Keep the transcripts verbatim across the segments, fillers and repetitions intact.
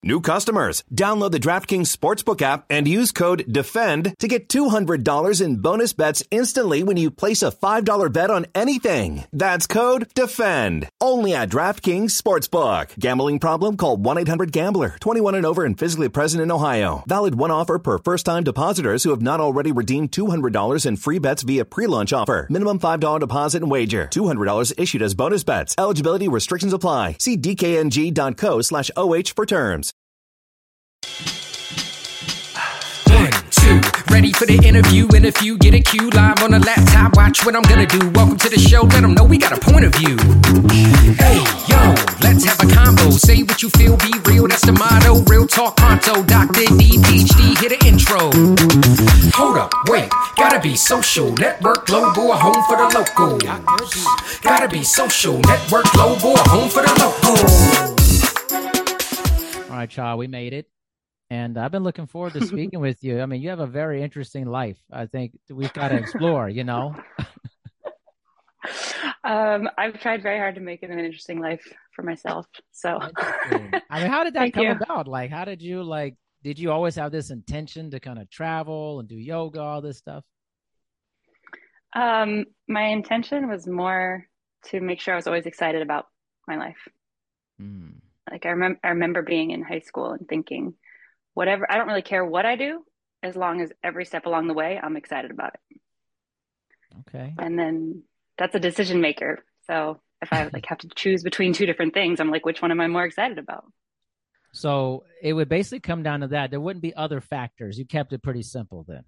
New customers, download the DraftKings Sportsbook app and use code DEFEND to get two hundred dollars in bonus bets instantly when you place a five dollar bet on anything. That's code DEFEND. Only at DraftKings Sportsbook. Gambling problem? Call one eight hundred gambler. twenty-one and over and physically present in Ohio. Valid one offer per first-time depositors who have not already redeemed two hundred dollars in free bets via pre-launch offer. Minimum five dollar deposit and wager. two hundred dollars issued as bonus bets. Eligibility restrictions apply. See dkng.co slash OH for terms. One, two, ready for the interview. And if you get a cue live on a laptop, watch what I'm gonna do. Welcome to the show, let them know we got a point of view. Hey, yo, let's have a combo. Say what you feel, be real, that's the motto. Real talk pronto, Doctor D, P H D, hit an intro. Hold up, wait, gotta be social. Network global, a home for the local. Gotta be social. Network global, a home for the local. All right, Cha, we made it. And I've been looking forward to speaking with you. I mean, you have a very interesting life. I think we've got to explore, you know? um, I've tried very hard to make it an interesting life for myself. So, I mean, how did that Thank come you. about? Like, how did you, like, did you always have this intention to kind of travel and do yoga, all this stuff? Um, my intention was more to make sure I was always excited about my life. Mm. Like I remember, I remember being in high school and thinking, whatever, I don't really care what I do, as long as every step along the way, I'm excited about it. Okay. And then that's a decision maker. So if I like have to choose between two different things, I'm like, which one am I more excited about? So it would basically come down to that. There wouldn't be other factors. You kept it pretty simple then.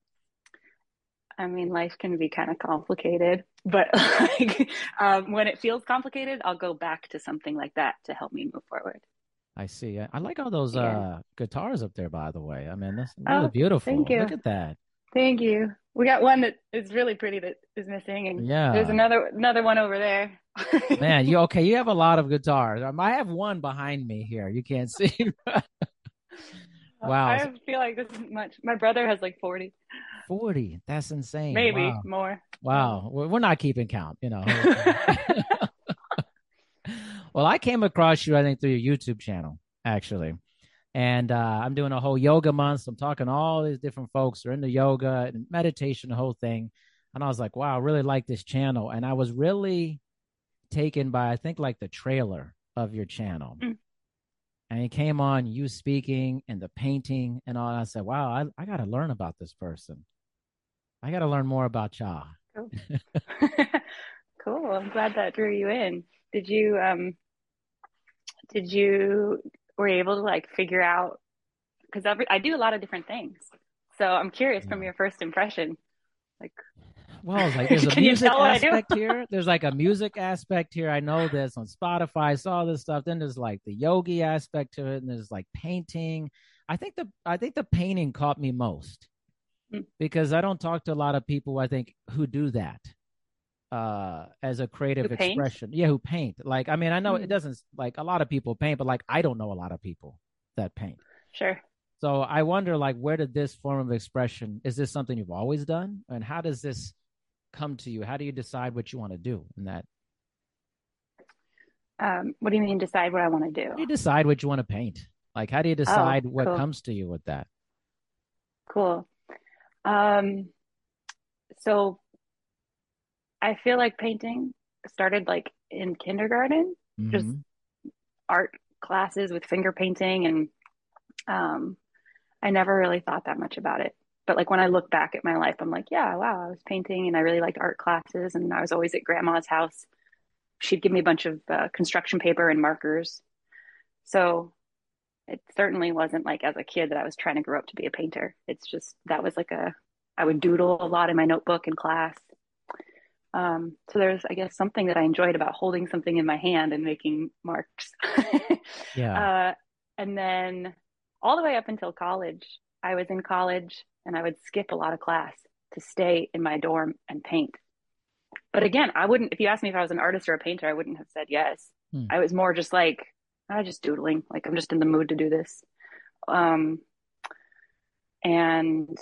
I mean, life can be kind of complicated, but like, um, when it feels complicated, I'll go back to something like that to help me move forward. I see. I, I like all those Yeah. uh, guitars up there, by the way. I mean, that's really Oh, beautiful. thank you. Look at that. Thank you. We got one that is really pretty that is missing, and Yeah. there's another another one over there. Man, you okay? You have a lot of guitars. Um, I have one behind me here. You can't see. Wow. I feel like this isn't much. My brother has like forty, forty. That's insane. maybe Wow. more. Wow. We're we're not keeping count, you know. Well, I came across you, I think, through your YouTube channel, actually. And uh, I'm doing a whole yoga month. So I'm talking to all these different folks who are into yoga and meditation, the whole thing. And I was like, wow, I really like this channel. And I was really taken by, I think, like the trailer of your channel. Mm. And it came on you speaking and the painting and all. And I said, wow, I, I got to learn about this person. I got to learn more about Cha. Cool. Cool. I'm glad that drew you in. Did you, um, did you, were you able to like figure out, because every, I do a lot of different things. So I'm curious from your first impression, like, well, it's like there's a Can you music tell what I do? aspect here. There's like a music aspect here. I know this on Spotify. I saw this stuff. Then there's like the yogi aspect to it, and there's like painting. I think the I think the painting caught me most Mm. because I don't talk to a lot of people, I think, who do that uh, as a creative Who paint? expression. Yeah, who paint. Like, I mean, I know Mm. it doesn't, like a lot of people paint, but like I don't know a lot of people that paint. Sure. So I wonder, like, where did this form of expression, is this something you've always done? And how does this come to you? How do you decide what you want to do in that? Um, what do you mean decide what I want to do? How do you decide what you want to paint? Like, how do you decide Oh, what cool. comes to you with that? Cool. Um, so I feel like painting started like in kindergarten, just Mhm. art classes with finger painting, and um, I never really thought that much about it. But like when I look back at my life, I'm like, yeah, wow, I was painting and I really liked art classes, and I was always at grandma's house. She'd give me a bunch of uh, construction paper and markers. So it certainly wasn't like as a kid that I was trying to grow up to be a painter. It's just that was like a, I would doodle a lot in my notebook in class. Um, so there's, I guess, something that I enjoyed about holding something in my hand and making marks. Yeah. Uh, and then all the way up until college, I was in college and I would skip a lot of class to stay in my dorm and paint. But again, I wouldn't, if you asked me if I was an artist or a painter, I wouldn't have said yes. Hmm. I was more just like, I was just doodling. Like, I'm just in the mood to do this. Um, and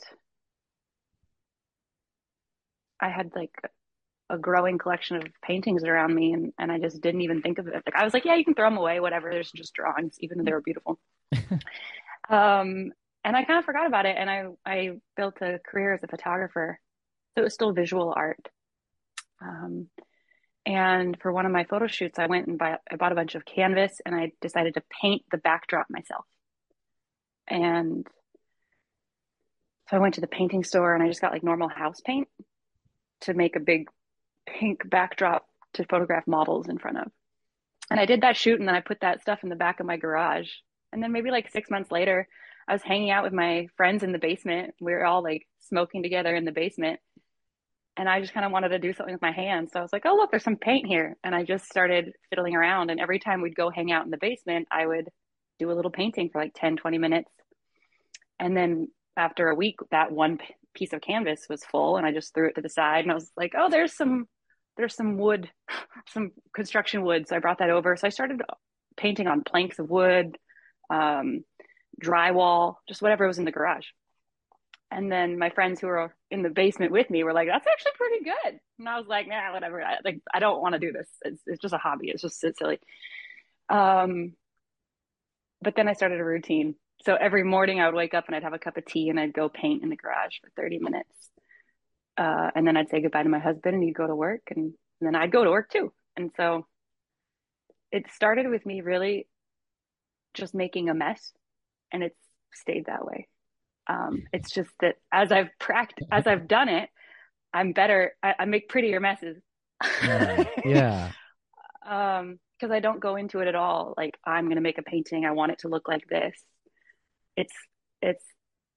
I had like a growing collection of paintings around me, and, and I just didn't even think of it. Like, I was like, yeah, you can throw them away, whatever. There's just drawings, even though they were beautiful. Um, and I kind of forgot about it. And I, I built a career as a photographer. So it was still visual art. Um, and for one of my photo shoots, I went and buy, I bought a bunch of canvas and I decided to paint the backdrop myself. And so I went to the painting store and I just got like normal house paint to make a big pink backdrop to photograph models in front of. And I did that shoot and then I put that stuff in the back of my garage. And then maybe like six months later, I was hanging out with my friends in the basement. We were all like smoking together in the basement. And I just kind of wanted to do something with my hands. So I was like, oh, look, there's some paint here. And I just started fiddling around. And every time we'd go hang out in the basement, I would do a little painting for like ten, twenty minutes. And then after a week, that one piece of canvas was full and I just threw it to the side and I was like, oh, there's some, there's some wood, some construction wood. So I brought that over. So I started painting on planks of wood, um, drywall, just whatever was in the garage. And then my friends who were in the basement with me were like, that's actually pretty good. And I was like, nah, whatever. I, like, I don't want to do this. It's, it's just a hobby. It's just it's silly. Um, but then I started a routine. So every morning I would wake up and I'd have a cup of tea and I'd go paint in the garage for thirty minutes. Uh, and then I'd say goodbye to my husband and he'd go to work and, and then I'd go to work too. And so it started with me really just making a mess and it's stayed that way. Um, it's just that as I've practiced, as I've done it, I'm better. I, I make prettier messes. Yeah. Yeah. um, because I don't go into it at all. Like I'm going to make a painting. I want it to look like this. It's, it's,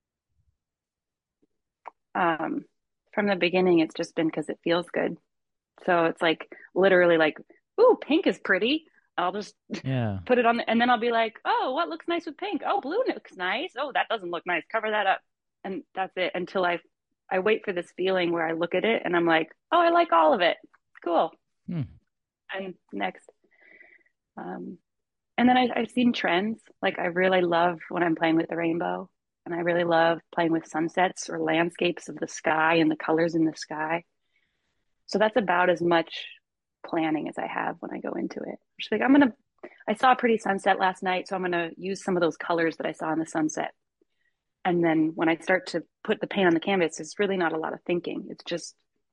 um, from the beginning, it's just been because it feels good. So it's like literally like, ooh, pink is pretty. I'll just Yeah. put it on the, and then I'll be like, oh, what looks nice with pink? Oh, blue looks nice. Oh, that doesn't look nice. Cover that up. And that's it until I I wait for this feeling where I look at it and I'm like, oh, I like all of it. Cool. Hmm. And next. Um, and then I, I've seen trends. Like I really love when I'm playing with the rainbow and I really love playing with sunsets or landscapes of the sky and the colors in the sky. So that's about as much planning as I have when I go into it. Just like I'm gonna, I saw a pretty sunset last night, so I'm gonna use some of those colors that I saw in the sunset. And then when I start to put the paint on the canvas, it's really not a lot of thinking. It's just,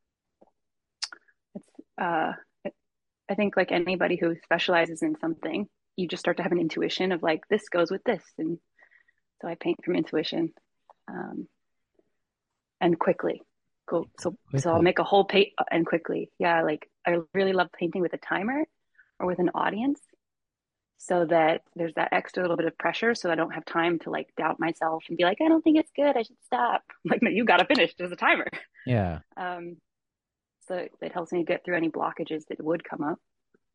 it's, uh, I think like anybody who specializes in something, you just start to have an intuition of like, this goes with this. And so I paint from intuition, um, and quickly. Cool. So, Quickly. so I'll make a whole paint and quickly. Yeah. Like I really love painting with a timer or with an audience so that there's that extra little bit of pressure. So I don't have time to like doubt myself and be like, I don't think it's good. I should stop. Like, no, you got to finish. There's a timer. Yeah. Um, so it, it helps me get through any blockages that would come up.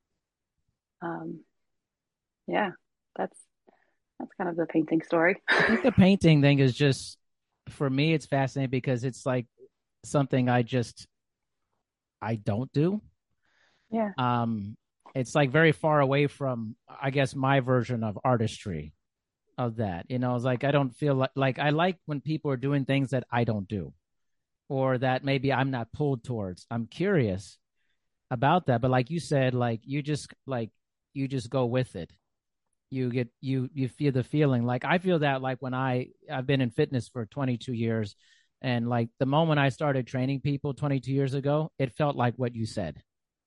Um, yeah, that's, that's kind of the painting story. I think the painting thing is just, for me, it's fascinating because it's like something I just, I don't do. Yeah. Um, it's like very far away from, I guess, my version of artistry of that. You know, it's like, I don't feel like, like I like when people are doing things that I don't do or that maybe I'm not pulled towards. I'm curious about that. But like you said, like you just, like, you just go with it. You get, you, you feel the feeling. Like I feel that like when I, I've been in fitness for twenty-two years and like the moment I started training people twenty-two years ago, it felt like what you said.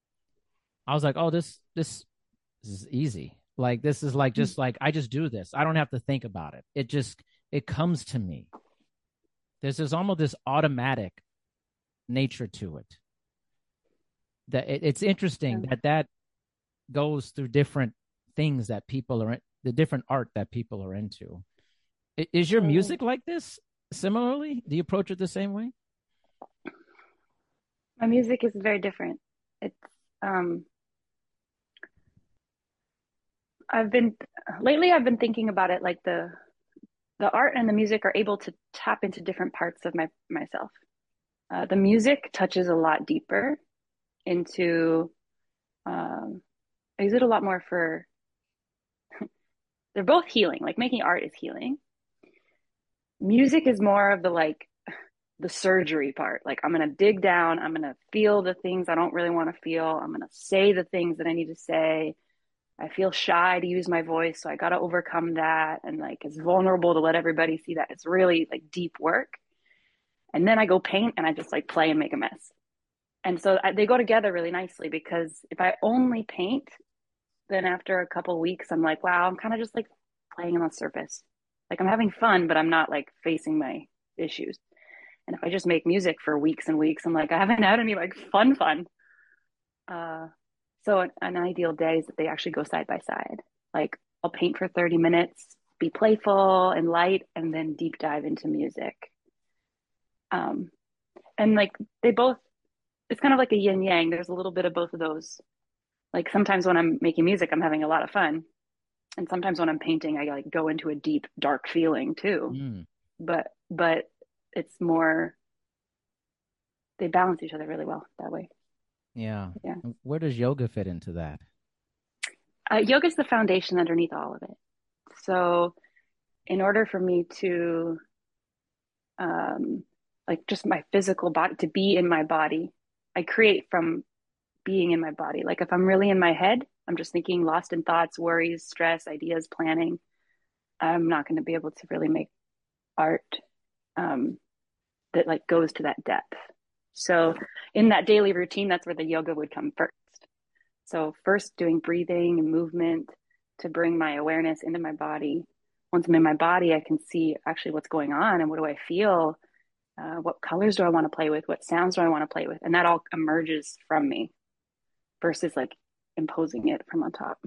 I was like, oh, this, this, this is easy. Like, this is like, just like, I just do this. I don't have to think about it. It just, it comes to me. There's this almost this automatic nature to it. That it, it's interesting that that goes through different things that people are, in, the different art that people are into. Is your music like this similarly? Do you approach it the same way? My music is very different. It's, um, I've been lately I've been thinking about it like the the art and the music are able to tap into different parts of my myself. Uh, the music touches a lot deeper into um, I use it a lot more for they're both healing. Like making art is healing. Music is more of the like the surgery part. Like I'm gonna dig down, I'm gonna feel the things I don't really want to feel, I'm gonna say the things that I need to say. I feel shy to use my voice, so I got to overcome that. And like, it's vulnerable to let everybody see that. It's really like deep work. And then I go paint and I just like play and make a mess. And so I, they go together really nicely, because if I only paint, then after a couple weeks, I'm like, wow, I'm kind of just like playing on the surface. Like I'm having fun, but I'm not like facing my issues. And if I just make music for weeks and weeks, I'm like, I haven't had any like fun, fun. Uh, so an, an ideal day is that they actually go side by side. Like I'll paint for thirty minutes, be playful and light, and then deep dive into music. Um, and like they both, it's kind of like a yin yang. There's a little bit of both of those. Like sometimes when I'm making music, I'm having a lot of fun. And sometimes when I'm painting, I like go into a deep, dark feeling too. Mm. But, but it's more, they balance each other really well that way. Yeah. Yeah. Where does yoga fit into that? Uh, yoga is the foundation underneath all of it. So in order for me to, um, like just my physical body, to be in my body, I create from being in my body. Like if I'm really in my head, I'm just thinking lost in thoughts, worries, stress, ideas, planning, I'm not going to be able to really make art um, that like goes to that depth. So in that daily routine, that's where the yoga would come first. So first doing breathing and movement to bring my awareness into my body. Once I'm in my body, I can see actually what's going on and what do I feel? Uh, what colors do I want to play with? What sounds do I want to play with? And that all emerges from me versus like imposing it from on top.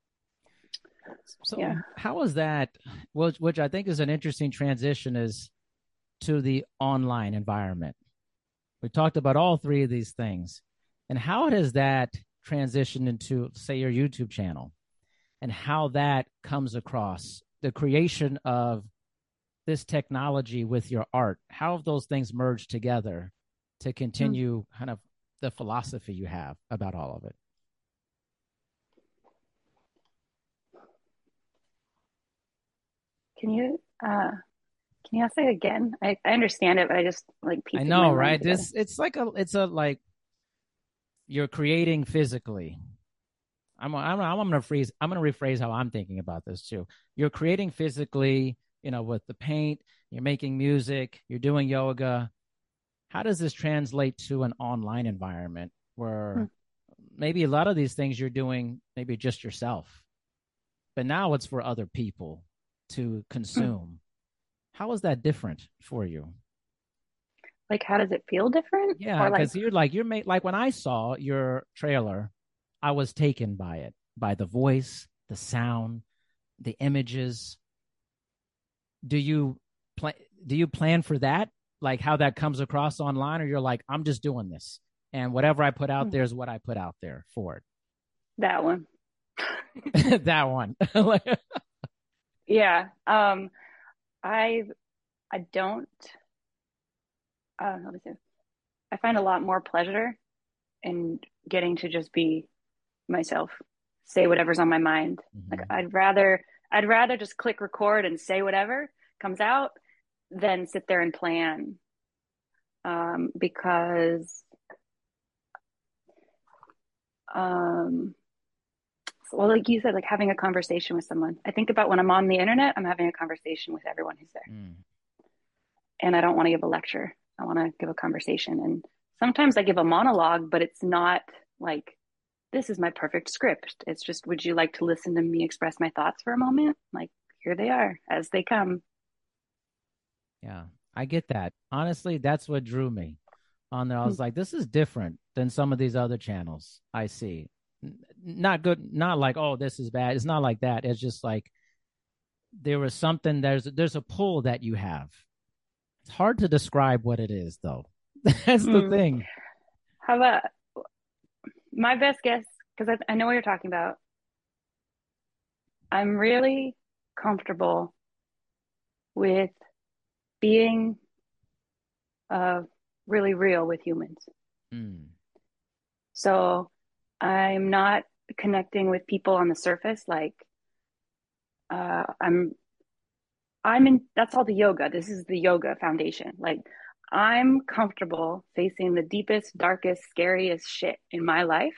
So yeah. How is that, which, which I think is an interesting transition, is to the online environment. We talked about all three of these things. And how does that transition into, say, your YouTube channel, and how that comes across the creation of this technology with your art? How have those things merged together to continue mm. kind of the philosophy you have about all of it? Can you uh can you ask that again? I, I understand it, but I just like I know, right? This it's like a it's a like you're creating physically. I'm I'm I'm gonna freeze. I'm gonna rephrase how I'm thinking about this too. You're creating physically, you know, with the paint. You're making music. You're doing yoga. How does this translate to an online environment where hmm. maybe a lot of these things you're doing maybe just yourself, but now it's for other people to consume? Hmm. How is that different for you? Like, how does it feel different? Yeah, because like... you're like you're made like when I saw your trailer, I was taken by it, by the voice, the sound, the images. Do you plan? Do you plan for that? Like how that comes across online, or you're like, I'm just doing this, and whatever I put out there is what I put out there for it. That one. That one. Yeah. Um, I I don't. Uh, let me see. I find a lot more pleasure in getting to just be myself, say whatever's on my mind. Mm-hmm. Like I'd rather I'd rather just click record and say whatever comes out than sit there and plan. Um, because um, well, like you said, like having a conversation with someone. I think about when I'm on the internet, I'm having a conversation with everyone who's there. Mm. And I don't want to give a lecture. I want to give a conversation. And sometimes I give a monologue, but it's not like, this is my perfect script. It's just, would you like to listen to me express my thoughts for a moment? Like, here they are as they come. Yeah, I get that. Honestly, that's what drew me on there. I was mm-hmm. like, this is different than some of these other channels I see. Not good, not like, oh, this is bad. It's not like that. It's just like there was something, there's there's a pull that you have. It's hard to describe what it is, though. That's the mm. thing. How about my best guess, because I, I know what you're talking about. I'm really comfortable with being uh, really real with humans. Mm. So I'm not connecting with people on the surface. Like uh, I'm, I'm in, that's all the yoga. This is the yoga foundation. Like I'm comfortable facing the deepest, darkest, scariest shit in my life.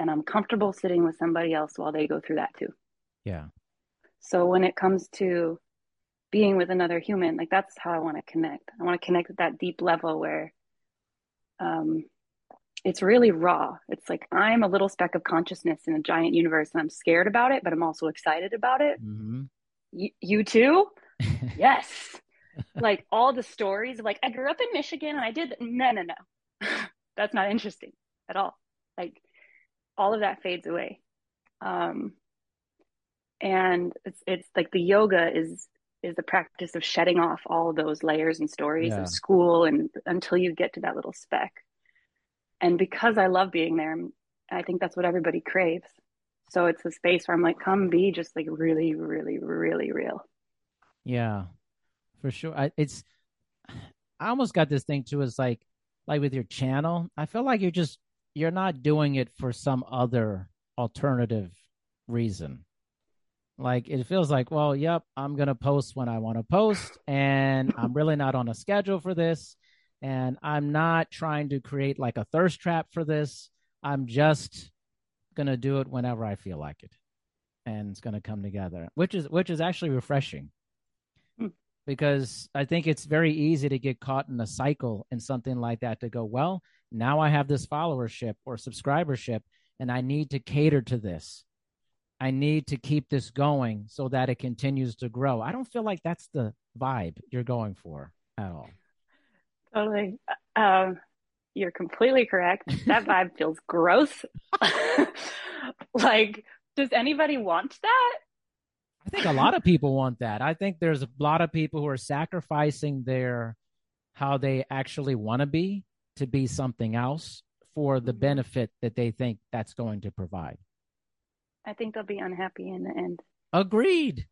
and I'm comfortable sitting with somebody else while they go through that too. Yeah. So when it comes to being with another human, like that's how I want to connect. I want to connect at that deep level where um, it's really raw. It's like I'm a little speck of consciousness in a giant universe, and I'm scared about it, but I'm also excited about it. Mm-hmm. Y- you too? Yes. Like all the stories of like, I grew up in Michigan and I did, no, no, no. That's not interesting at all. Like all of that fades away. Um, and it's, it's like the yoga is, is the practice of shedding off all of those layers and stories Yeah. of school and until you get to that little speck. And because I love being there, I think that's what everybody craves. So it's a space where I'm like, come be just like really, really, really real. Yeah, for sure. I, it's, I almost got this thing too. Is like, like with your channel, I feel like you're just, you're not doing it for some other alternative reason. Like it feels like, well, yep, I'm going to post when I want to post, and I'm really not on a schedule for this. And I'm not trying to create like a thirst trap for this. I'm just going to do it whenever I feel like it. And it's going to come together, which is, which is actually refreshing. Because I think it's very easy to get caught in a cycle and something like that to go, well, now I have this followership or subscribership and I need to cater to this. I need to keep this going so that it continues to grow. I don't feel like that's the vibe you're going for at all. Totally. Um, you're completely correct. That vibe feels gross. Like, does anybody want that? I think a lot of people want that. I think there's a lot of people who are sacrificing their how they actually want to be to be something else for the benefit that they think that's going to provide. I think they'll be unhappy in the end. Agreed.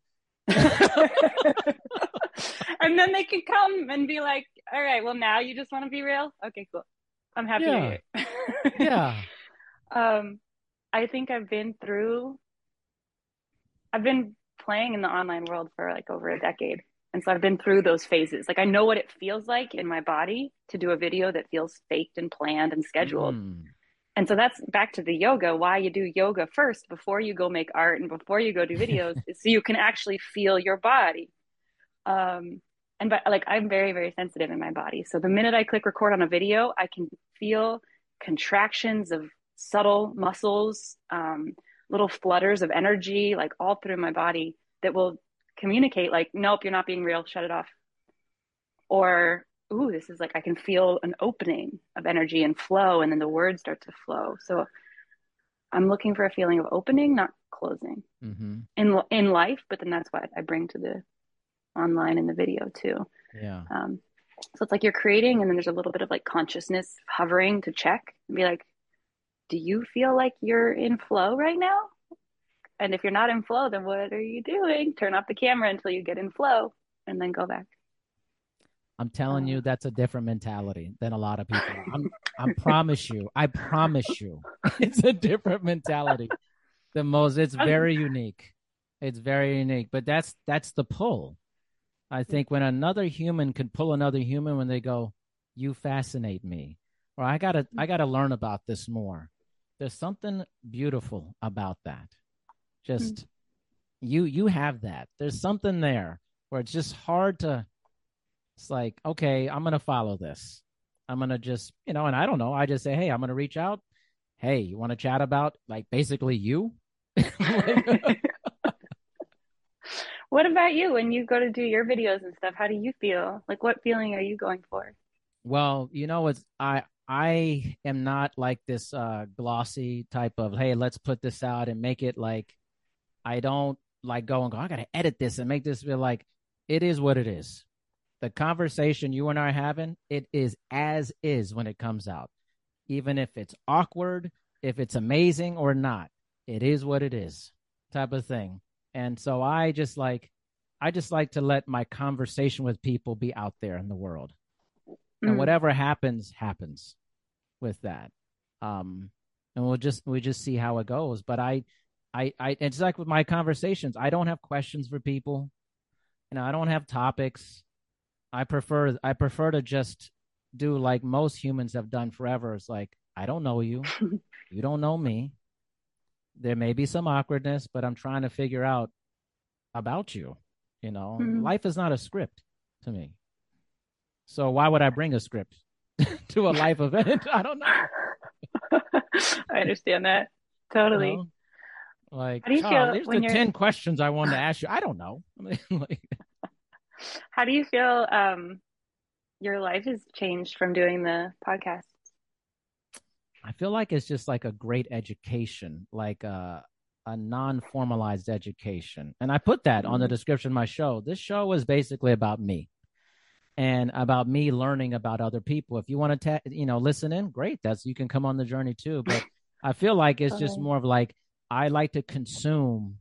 And then they can come and be like, all right, well, now you just want to be real? Okay, cool. I'm happy Yeah. to hear it. Yeah. Um, I think I've been through, I've been playing in the online world for like over a decade. And so I've been through those phases. Like I know what it feels like in my body to do a video that feels faked and planned and scheduled. Mm. And so that's back to the yoga. Why you do yoga first before you go make art and before you go do videos is so you can actually feel your body. Um, and but like I'm very, very sensitive in my body. So the minute I click record on a video, I can feel contractions of subtle muscles, um, little flutters of energy, like all through my body that will communicate like, nope, you're not being real, shut it off. Or, ooh, this is like, I can feel an opening of energy and flow, and then the words start to flow. So I'm looking for a feeling of opening, not closing Mm-hmm. in in life, but then that's what I bring to the online and the video too. Yeah. Um, so it's like you're creating, and then there's a little bit of like consciousness hovering to check and be like, do you feel like you're in flow right now? And if you're not in flow, then what are you doing? Turn off the camera until you get in flow and then go back. I'm telling Uh, you, that's a different mentality than a lot of people. I'm, I promise you, I promise you, it's a different mentality. The most, it's very unique. It's very unique, but that's, that's the pull. I think when another human can pull another human, when they go, you fascinate me, or I gotta, I gotta learn about this more. There's something beautiful about that. Just you, you have that. There's something there where it's just hard to, it's like, okay, I'm going to follow this. I'm going to just, you know, and I don't know. I just say, hey, I'm going to reach out. Hey, you want to chat about like basically you? What about you when you go to do your videos and stuff? How do you feel? Like, what feeling are you going for? Well, you know, it's, I, I am not like this uh, glossy type of, hey, let's put this out and make it like, I don't like go and go, I got to edit this and make this feel like it is what it is. The conversation you and I are having, it is as is when it comes out. Even if it's awkward, if it's amazing or not, it is what it is type of thing. And so I just like, I just like to let my conversation with people be out there in the world. And whatever happens, happens with that. Um, and we'll just, we just see how it goes. But I, I, I, it's like with my conversations, I don't have questions for people. You know, I don't have topics. I prefer, I prefer to just do like most humans have done forever. It's like, I don't know you. You don't know me. there may be some awkwardness, but I'm trying to figure out about you. You know, Mhm. life is not a script to me. So why would I bring a script to a life event? I don't know. I understand that You totally. know, like, How do you child, feel here's the when you're, ten questions I wanted to ask you. I don't know. I mean, like, how do you feel um your life has changed from doing the podcast? I feel like it's just like a great education, like a, a non formalized education. And I put that on the Mhm. description of my show. This show is basically about me and about me learning about other people. If you want to, ta- you know, listen in, great. That's you can come on the journey too. But I feel like it's just Totally. more of like I like to consume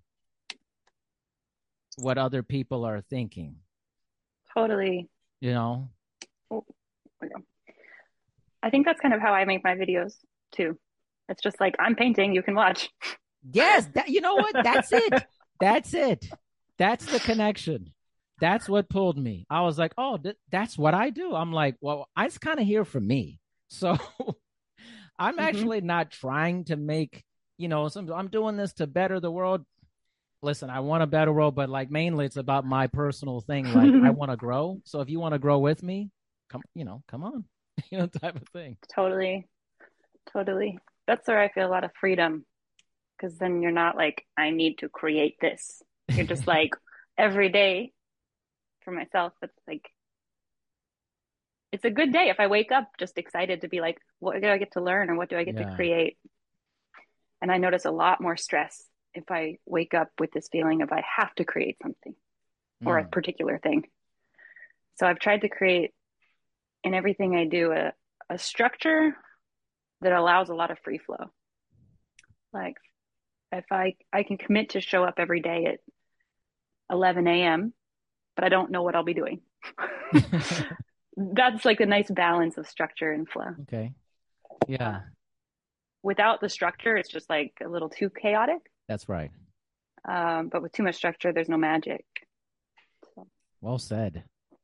what other people are thinking. Totally. You know, Oh, there we go. I think that's kind of how I make my videos too. It's just like I'm painting, you can watch. yes, that you know what? That's it. That's it. That's the connection. That's what pulled me. I was like, oh, th- that's what I do. I'm like, well, I just kind of here for me. So I'm Hmm. actually not trying to make, you know, some I'm doing this to better the world. Listen, I want a better world, but like mainly it's about my personal thing. Like I want to grow. So if you want to grow with me, come, you know, come on, you know, type of thing. Totally. Totally. That's where I feel a lot of freedom because then you're not like, I need to create this. You're just like every day for myself, it's like it's a good day if I wake up just excited to be like, what do I get to learn or what do I get to Yeah. create? And I notice a lot more stress if I wake up with this feeling of I have to create something or a Mm. particular thing. So I've tried to create in everything I do a, a structure that allows a lot of free flow. Like if I I can commit to show up every day at eleven a m, but I don't know what I'll be doing. That's like a nice balance of structure and flow. Okay. Uh, Yeah, without the structure, it's just like a little too chaotic. that's right. Um, but with too much structure, there's no magic. So. Well said.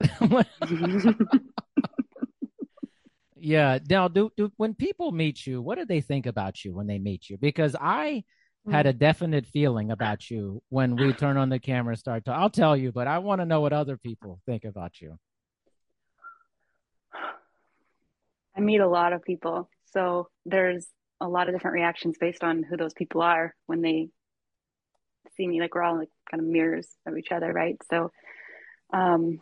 Yeah. Now, do, do when people meet you, what do they think about you when they meet you? Because I had a definite feeling about you when we turn on the camera and start to. I'll tell you, but I want to know what other people think about you. I meet a lot of people, so there's a lot of different reactions based on who those people are when they see me. Like we're all like kind of mirrors of each other, right? So um,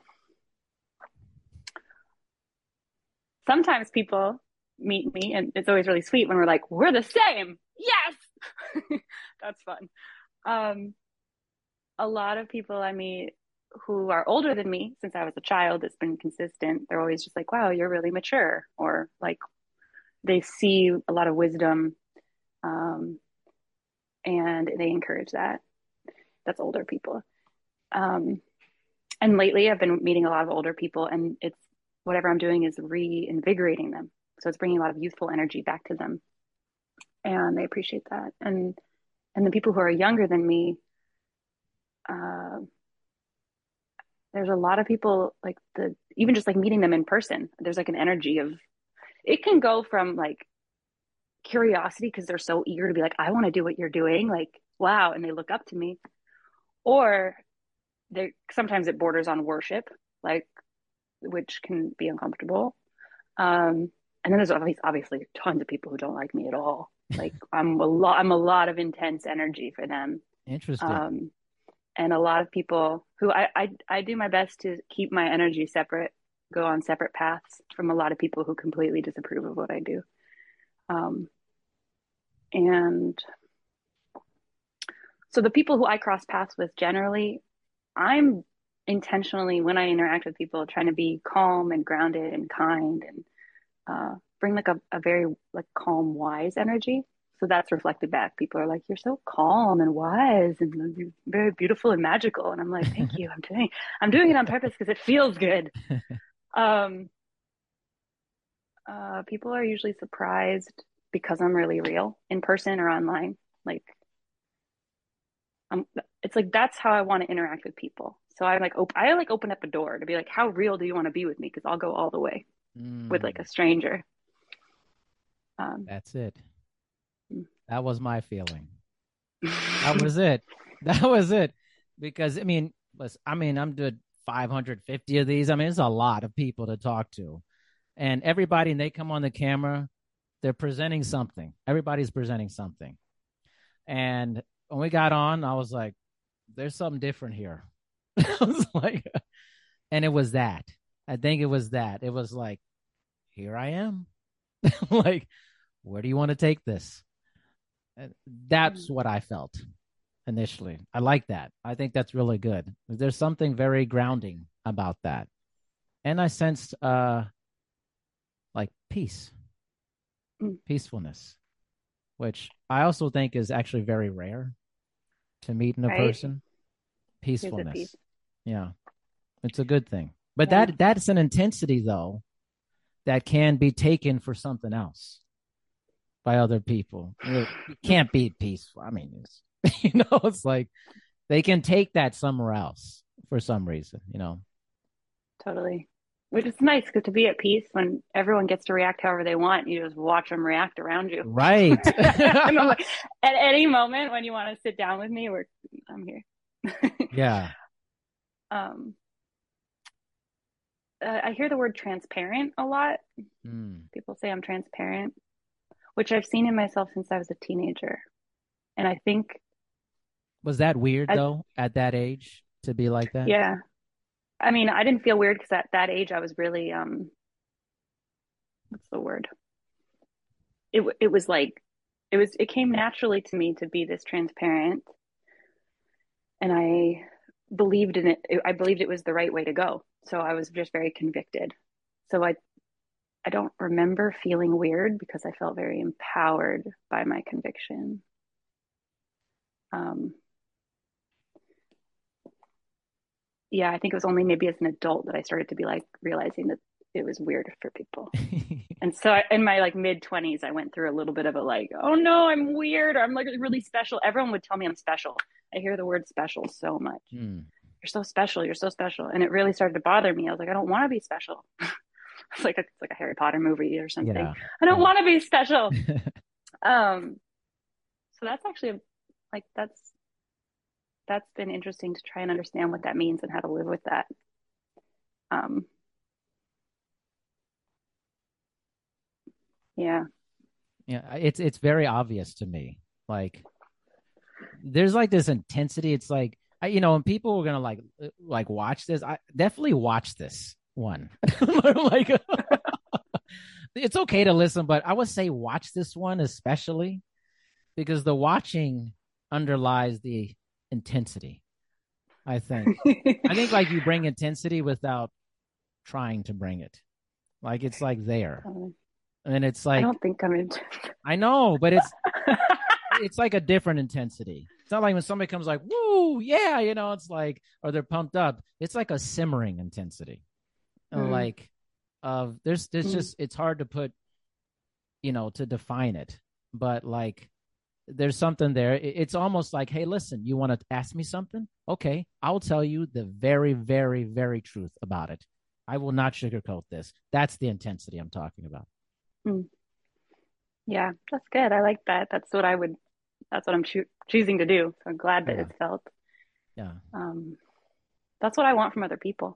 sometimes people meet me, and it's always really sweet when we're like, "We're the same." Yes, that's fun. Um, a lot of people I meet who are older than me since I was a child, it's been consistent. They're always just like, "Wow, you're really mature," or like they see a lot of wisdom, um, and they encourage that. That's older people. Um, and lately, I've been meeting a lot of older people, and it's whatever I'm doing is reinvigorating them. So it's bringing a lot of youthful energy back to them, and they appreciate that. And and the people who are younger than me, uh, there's a lot of people like the even just like meeting them in person. There's like an energy of it can go from like curiosity because they're so eager to be like, I want to do what you're doing, like wow, and they look up to me, or they sometimes it borders on worship, like which can be uncomfortable. Um, and then there's obviously tons of people who don't like me at all. Like I'm a lot, I'm a lot of intense energy for them. Interesting. Um, and a lot of people who I, I, I do my best to keep my energy separate, go on separate paths from a lot of people who completely disapprove of what I do. Um, and so the people who I cross paths with generally, I'm intentionally when I interact with people trying to be calm and grounded and kind and uh, bring like a, a very like calm, wise energy. So that's reflected back. People are like, "You're so calm and wise, and you're very beautiful and magical." And I'm like, "Thank you. I'm doing, I'm doing it on purpose because it feels good." Um, uh, people are usually surprised because I'm really real in person or online. Like, I'm, it's like that's how I want to interact with people. So I like, op- I like open up a door to be like, "How real do you want to be with me?" Because I'll go all the way with like Mm, a stranger. Um, that's it. mm, That was my feeling. That was it. That was it. Because I mean, listen, I mean, I'm doing five hundred fifty of these. I mean, it's a lot of people to talk to, and everybody, and they come on the camera, they're presenting something. Everybody's presenting something. And when we got on, I was like, "There's something different here." I was like, and it was that. I think it was that. It was like, here I am. Like, where do you want to take this? And that's what I felt initially. I like that. I think that's really good. There's something very grounding about that. And I sensed uh like peace, Mm. peacefulness, which I also think is actually very rare to meet in a Right? person. Here's a Peacefulness. piece. Yeah. It's a good thing. But Yeah. that that's an intensity though that can be taken for something else by other people. You can't be peaceful. I mean, it's, you know, it's like they can take that somewhere else for some reason, you know. Totally. Which is nice because to be at peace when everyone gets to react however they want, you just watch them react around you. Right. And I'm like, at any moment when you want to sit down with me, we're, I'm here. Yeah. Um, uh, I hear the word transparent a lot. Mm. People say I'm transparent, which I've seen in myself since I was a teenager. And I think, Was that weird I, though at that age to be like that? yeah, I mean, I didn't feel weird because at that age I was really, um, what's the word? It it was like, it was, it came naturally to me to be this transparent, and I believed in it. I believed it was the right way to go. So I was just very convicted. So I I don't remember feeling weird because I felt very empowered by my conviction. Um, yeah, I think it was only maybe as an adult that I started to be like realizing that it was weird for people. And so I, in my like mid twenties, I went through a little bit of a like, oh no, I'm weird, or I'm like really special. Everyone would tell me I'm special. I hear the word special so much. Mm. You're so special. You're so special. And it really started to bother me. I was like, I don't want to be special. It's like a, it's like a Harry Potter movie or something. Yeah. I don't Yeah. want to be special. Um, so that's actually like that's that's been interesting to try and understand what that means and how to live with that. Um, yeah. Yeah, it's it's very obvious to me. Like there's like this intensity. It's like I, you know, when people were gonna like like watch this, I definitely watch this one. Like it's okay to listen, but I would say watch this one especially because the watching underlies the intensity. I think. I think like you bring intensity without trying to bring it. Like it's like there. And it's I like don't think I'm into. I know, but it's it's like a different intensity. It's not like when somebody comes like, woo, yeah, you know, it's like, or they're pumped up. It's like a simmering intensity. Mm. Like of there's there's Mm. just it's hard to put, you know, to define it. But like there's something there. It- It's almost like, hey, listen, you want to ask me something? Okay, I'll tell you the very, very, very truth about it. I will not sugarcoat this. That's the intensity I'm talking about. Mm. Yeah, that's good. I like that. That's what I would, that's what I'm choo- choosing to do. So I'm glad that Yeah. it's felt. Yeah. Um, that's what I want from other people.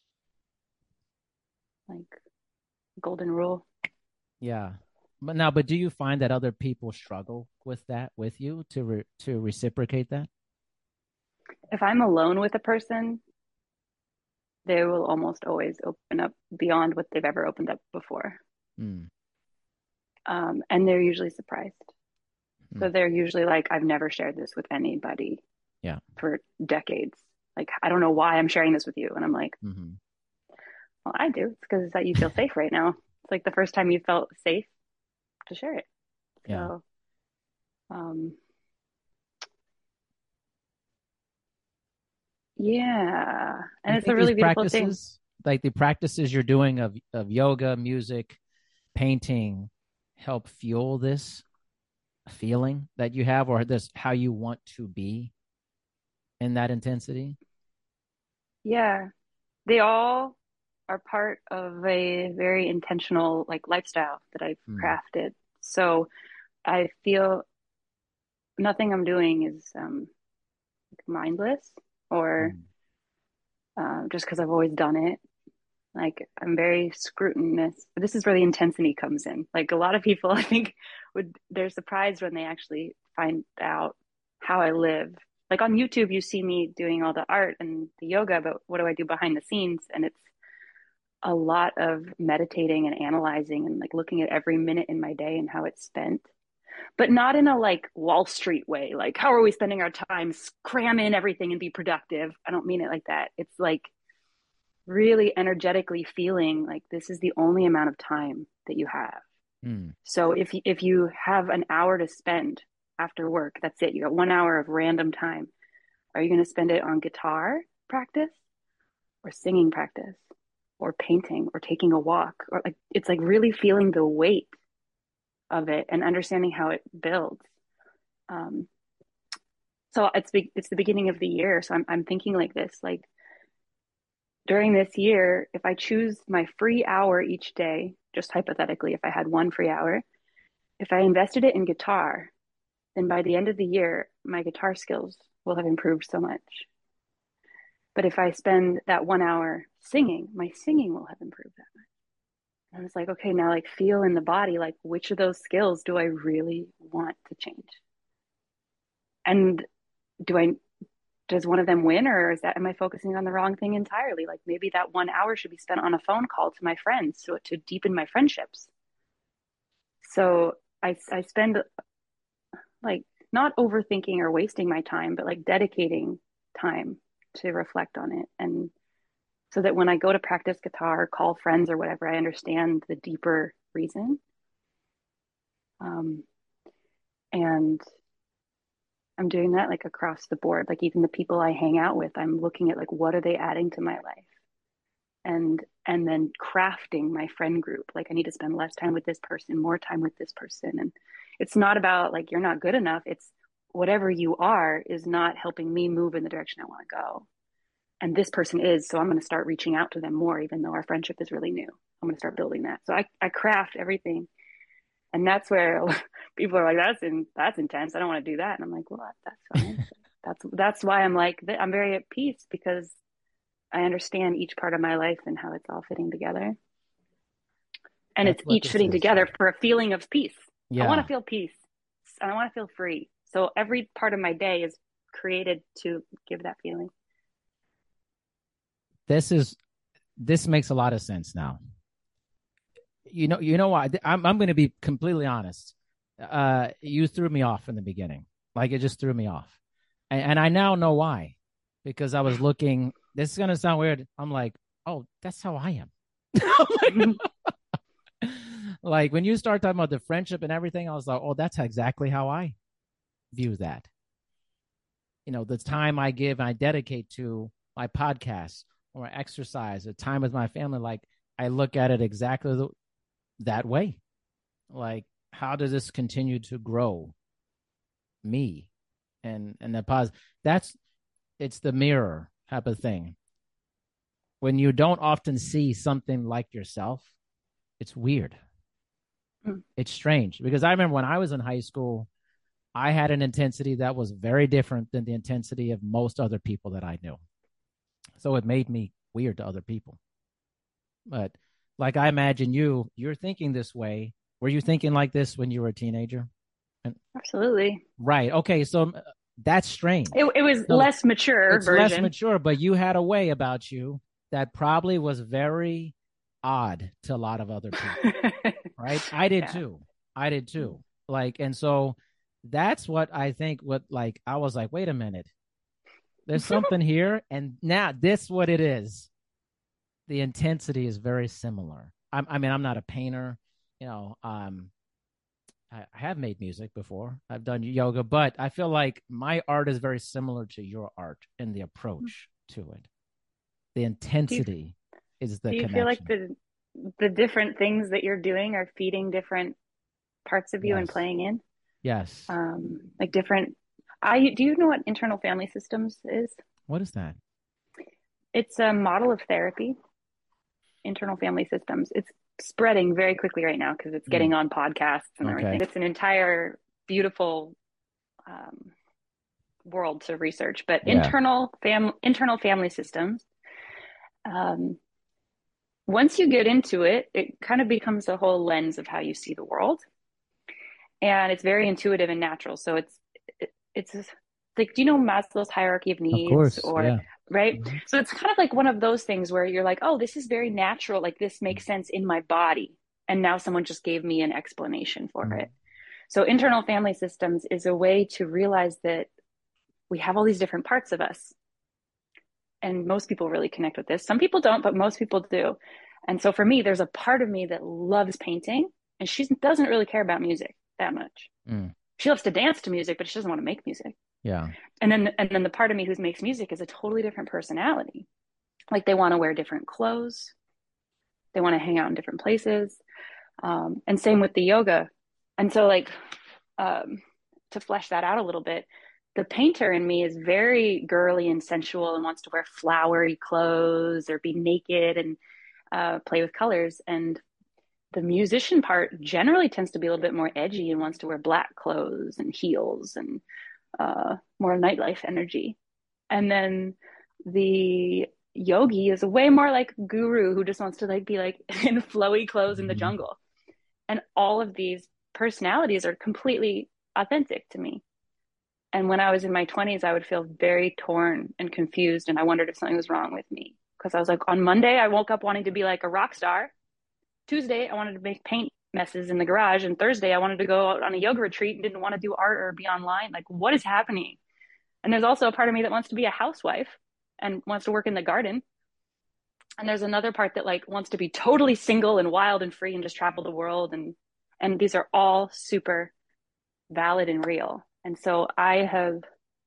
Like golden rule. Yeah. But now, but do you find that other people struggle with that with you to re- to reciprocate that? If I'm alone with a person, they will almost always open up beyond what they've ever opened up before. Mm. Um, and they're usually surprised. Mm. So they're usually like, I've never shared this with anybody Yeah. for decades. Like, I don't know why I'm sharing this with you. And I'm like, Mm-hmm. well, I do. It's because that you feel safe right now. It's like the first time you felt safe to share it. Yeah. So, um, yeah. And You it's think a really these beautiful thing. practices, like the practices you're doing of of yoga, music, painting, help fuel this feeling that you have, or this how you want to be in that intensity? Yeah. They all are part of a very intentional like lifestyle that I've Mm. crafted. So I feel nothing I'm doing is um, mindless or Mm. uh, just because I've always done it. Like I'm very scrutinous. This is where the intensity comes in. Like a lot of people, I think, would they're surprised when they actually find out how I live. Like on YouTube, you see me doing all the art and the yoga, but what do I do behind the scenes? And it's a lot of meditating and analyzing and like looking at every minute in my day and how it's spent, but not in a like Wall Street way. Like, how are we spending our time? Cram in everything and be productive. I don't mean it like that. It's like really energetically feeling like this is the only amount of time that you have. Mm. So if if you have an hour to spend after work, that's it. You got one hour of random time. Are you going to spend it on guitar practice or singing practice or painting or taking a walk? Or like it's like really feeling the weight of it and understanding how it builds. Um, so it's it's the beginning of the year, so I'm I'm thinking like this, like during this year, if I choose my free hour each day, just hypothetically, if I had one free hour, if I invested it in guitar, then by the end of the year, my guitar skills will have improved so much. But if I spend that one hour singing, my singing will have improved that much. And it's like, okay, now like feel in the body, like which of those skills do I really want to change? And do I does one of them win, or is that am I focusing on the wrong thing entirely? Like maybe that one hour should be spent on a phone call to my friends so to deepen my friendships. So I I spend like not overthinking or wasting my time, but like dedicating time to reflect on it. And so that when I go to practice guitar, call friends or whatever, I understand the deeper reason. Um, and I'm doing that like across the board. Like even the people I hang out with, I'm looking at like what are they adding to my life? And and then crafting my friend group. Like I need to spend less time with this person, more time with this person. And it's not about like you're not good enough. It's whatever you are is not helping me move in the direction I want to go. And this person is, so I'm going to start reaching out to them more, even though our friendship is really new. I'm going to start building that. So I, I craft everything. And that's where people are like, that's in, that's intense. I don't want to do that. And I'm like, well, that's fine. that's, that's why I'm like, I'm very at peace because I understand each part of my life and how it's all fitting together. And That's it's what each this fitting is. together for a feeling of peace. Yeah. I want to feel peace and I want to feel free. So every part of my day is created to give that feeling. This is, this makes a lot of sense now. You know, you know what? I'm, I'm going to be completely honest. Uh, you threw me off in the beginning. Like it just threw me off. And, and I now know why, because I was looking, this is going to sound weird. I'm like, oh, that's how I am. like, like when you start talking about the friendship and everything, I was like, oh, that's exactly how I view that. You know, the time I give, I dedicate to my podcast or my exercise, or time with my family. Like I look at it exactly the, that way. Like, how does this continue to grow me? And and the pause. That's it's the mirror type of thing. When you don't often see something like yourself, it's weird. Mm. It's strange because I remember when I was in high school, I had an intensity that was very different than the intensity of most other people that I knew. So it made me weird to other people. But like I imagine you, you're thinking this way. Were you thinking like this when you were a teenager? And, Absolutely. Right. Okay. So that's strange. It, it was so less mature it's version. less mature, but you had a way about you that probably was very odd to a lot of other people. Right. I did yeah. too. I did too. Like, and so that's what I think what like, I was like, wait a minute, there's something here. And now this, what it is, the intensity is very similar. I'm, I mean, I'm not a painter, you know, um, I, I have made music before. I've done yoga, but I feel like my art is very similar to your art in the approach to it. The intensity you, is the do you connection. Feel like the the different things that you're doing are feeding different parts of you yes. and playing in? Yes. Um, like different. I do you know what internal family systems is? What is that? It's a model of therapy. Internal family systems. It's spreading very quickly right now because it's getting mm. on podcasts and okay. everything. It's an entire beautiful um, world to research, but Yeah. internal fam internal family systems. Um, once you get into it, it kind of becomes a whole lens of how you see the world, and it's very intuitive and natural. So it's it, it's like, do you know Maslow's hierarchy of Of needs, course. or Yeah. right? Mhm. So it's kind of like one of those things where you're like, oh, this is very natural. Like this makes sense in my body, and now someone just gave me an explanation for Mhm. it. So internal family systems is a way to realize that we have all these different parts of us. And most people really connect with this. Some people don't, but most people do. And so for me, there's a part of me that loves painting, and she doesn't really care about music that much. Mm. She loves to dance to music, but she doesn't want to make music. Yeah. And then and then the part of me who makes music is a totally different personality. Like they want to wear different clothes. They want to hang out in different places. Um, and same with the yoga. And so like um, to flesh that out a little bit, the painter in me is very girly and sensual and wants to wear flowery clothes or be naked and uh, play with colors. And the musician part generally tends to be a little bit more edgy and wants to wear black clothes and heels and uh, more nightlife energy. And then the yogi is way more like guru who just wants to like be like in flowy clothes in the Mhm. jungle. And all of these personalities are completely authentic to me. And when I was in my twenties, I would feel very torn and confused. And I wondered if something was wrong with me. Because I was like, on Monday, I woke up wanting to be like a rock star. Tuesday, I wanted to make paint messes in the garage. And Thursday, I wanted to go out on a yoga retreat and didn't want to do art or be online. Like, what is happening? And there's also a part of me that wants to be a housewife and wants to work in the garden. And there's another part that like wants to be totally single and wild and free and just travel the world. And and these are all super valid and real. And so I have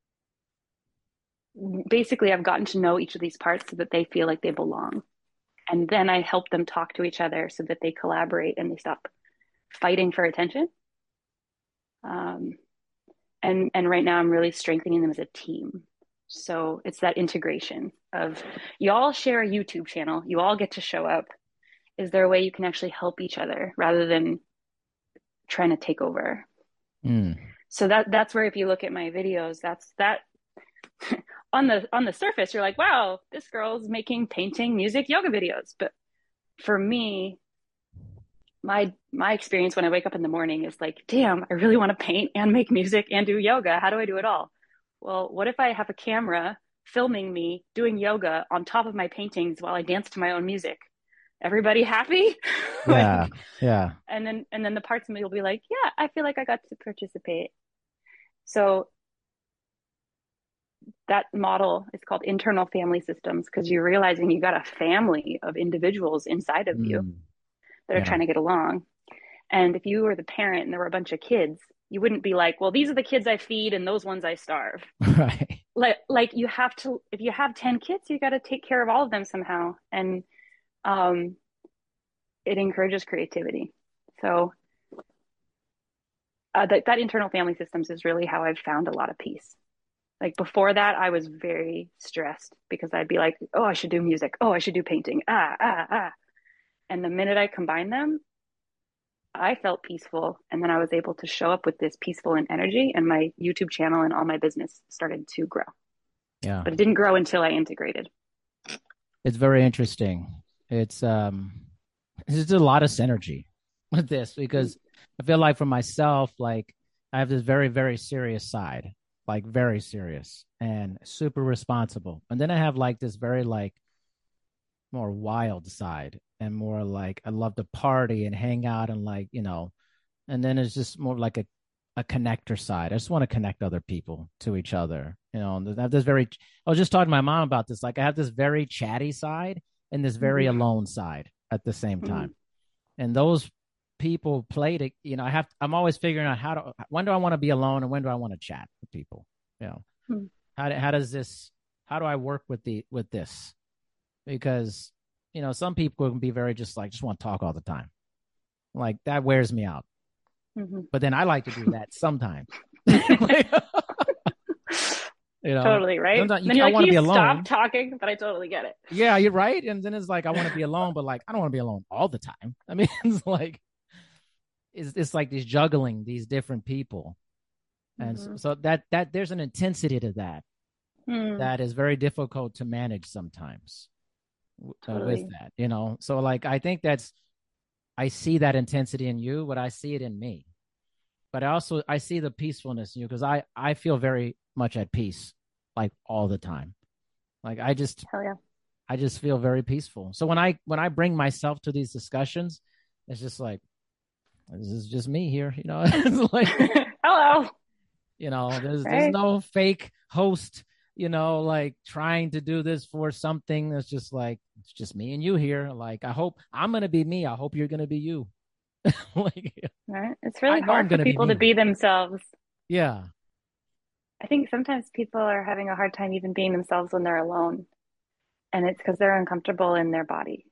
basically I've gotten to know each of these parts so that they feel like they belong. And then I help them talk to each other so that they collaborate and they stop fighting for attention. Um, and and right now I'm really strengthening them as a team. So it's that integration of you all share a YouTube channel, you all get to show up. Is there a way you can actually help each other rather than trying to take over? Mm. So that that's where if you look at my videos, that's that on the on the surface, you're like, wow, this girl's making painting, music, yoga videos. But for me, my my experience when I wake up in the morning is like, damn, I really want to paint and make music and do yoga. How do I do it all? Well, what if I have a camera filming me doing yoga on top of my paintings while I dance to my own music? Everybody happy? Yeah. Like, Yeah. and then and then the parts of me will be like, yeah, I feel like I got to participate. So that model is called internal family systems because you're realizing you got a family of individuals inside of you Mm. that are Yeah. trying to get along. And if you were the parent and there were a bunch of kids, you wouldn't be like, well, these are the kids I feed and those ones I starve. Right. Like, like you have to, if you have ten kids, you got to take care of all of them somehow. And um, it encourages creativity. So uh, that, that internal family systems is really how I've found a lot of peace. Like before that, I was very stressed because I'd be like, oh, I should do music. Oh, I should do painting. Ah, ah, ah. And the minute I combined them, I felt peaceful. And then I was able to show up with this peaceful and energy, and my YouTube channel and all my business started to grow. Yeah. But it didn't grow until I integrated. It's very interesting. It's um there's a lot of synergy with this because I feel like for myself, like I have this very, very serious side, like very serious and super responsible. And then I have like this very like more wild side and more like I love to party and hang out and like, you know, and then it's just more like a, a connector side. I just want to connect other people to each other, you know, and I have this very, I was just talking to my mom about this. Like I have this very chatty side and this very Mhm. alone side at the same time. Mhm. And those people play to, you know, I have, I'm always figuring out how to, when do I want to be alone and when do I want to chat with people? You know, Mhm. how, do, how does this, how do I work with the, with this? Because, you know, some people can be very just like, just want to talk all the time. Like that wears me out. Mhm. But then I like to do that sometimes. Like, you know, Totally, right? sometimes you Then you're can't like, want to can be you alone. stop talking? But I totally get it. Yeah, you're right. And then it's like, I want to be alone, but like, I don't want to be alone all the time. I mean, it's like, it's, it's like these juggling these different people. And Mm-hmm. so that that there's an intensity to that Mm, that is very difficult to manage sometimes uh, with totally. that, you know. So like I think that's I see that intensity in you, but I see it in me. But I also I see the peacefulness in you because I I feel very much at peace like all the time. Like I just Hell yeah. I just feel very peaceful. So when I when I bring myself to these discussions, it's just like this is just me here, you know. It's like Hello. you know, there's there's Right. no fake host, you know, like trying to do this for something. It's just like it's just me and you here. Like I hope I'm gonna be me. I hope you're gonna be you. Like Right. It's I really know I'm hard for gonna be people to me. be themselves. Yeah. I think sometimes people are having a hard time even being themselves when they're alone. And it's because they're uncomfortable in their body.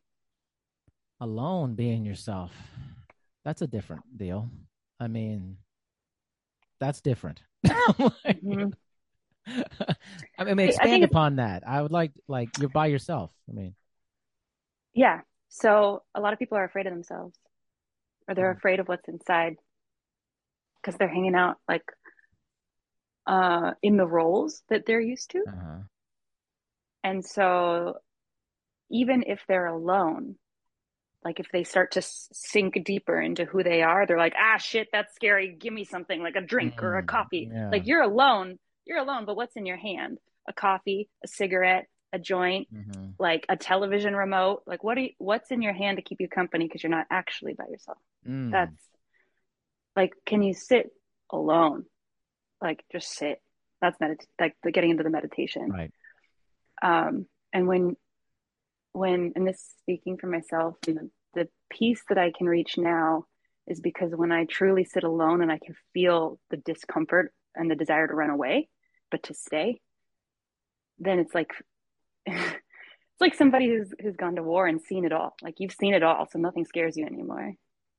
Alone being yourself. That's a different deal. I mean, that's different. Hmm. I mean, I, I expand think it's, upon that. I would like, like, you're by yourself. I mean, yeah. So a lot of people are afraid of themselves or they're mm, afraid of what's inside because they're hanging out like uh in the roles that they're used to. uh-huh. And so even if they're alone, like if they start to s- sink deeper into who they are, they're like, ah, shit, that's scary. Give me something like a drink or a Mm, coffee. yeah. Like you're alone. You're alone, but what's in your hand? A coffee, a cigarette, a joint, Mm-hmm. like a television remote. Like what are you, what's in your hand to keep you company because you're not actually by yourself? Mm, That's like, can you sit alone? Like just sit. That's medit like the getting into the meditation. right. Um, and when when and this speaking for myself, you know, the peace that I can reach now is because when I truly sit alone and I can feel the discomfort and the desire to run away, but to stay, then it's like it's like somebody who's who's gone to war and seen it all. Like you've seen it all, so nothing scares you anymore.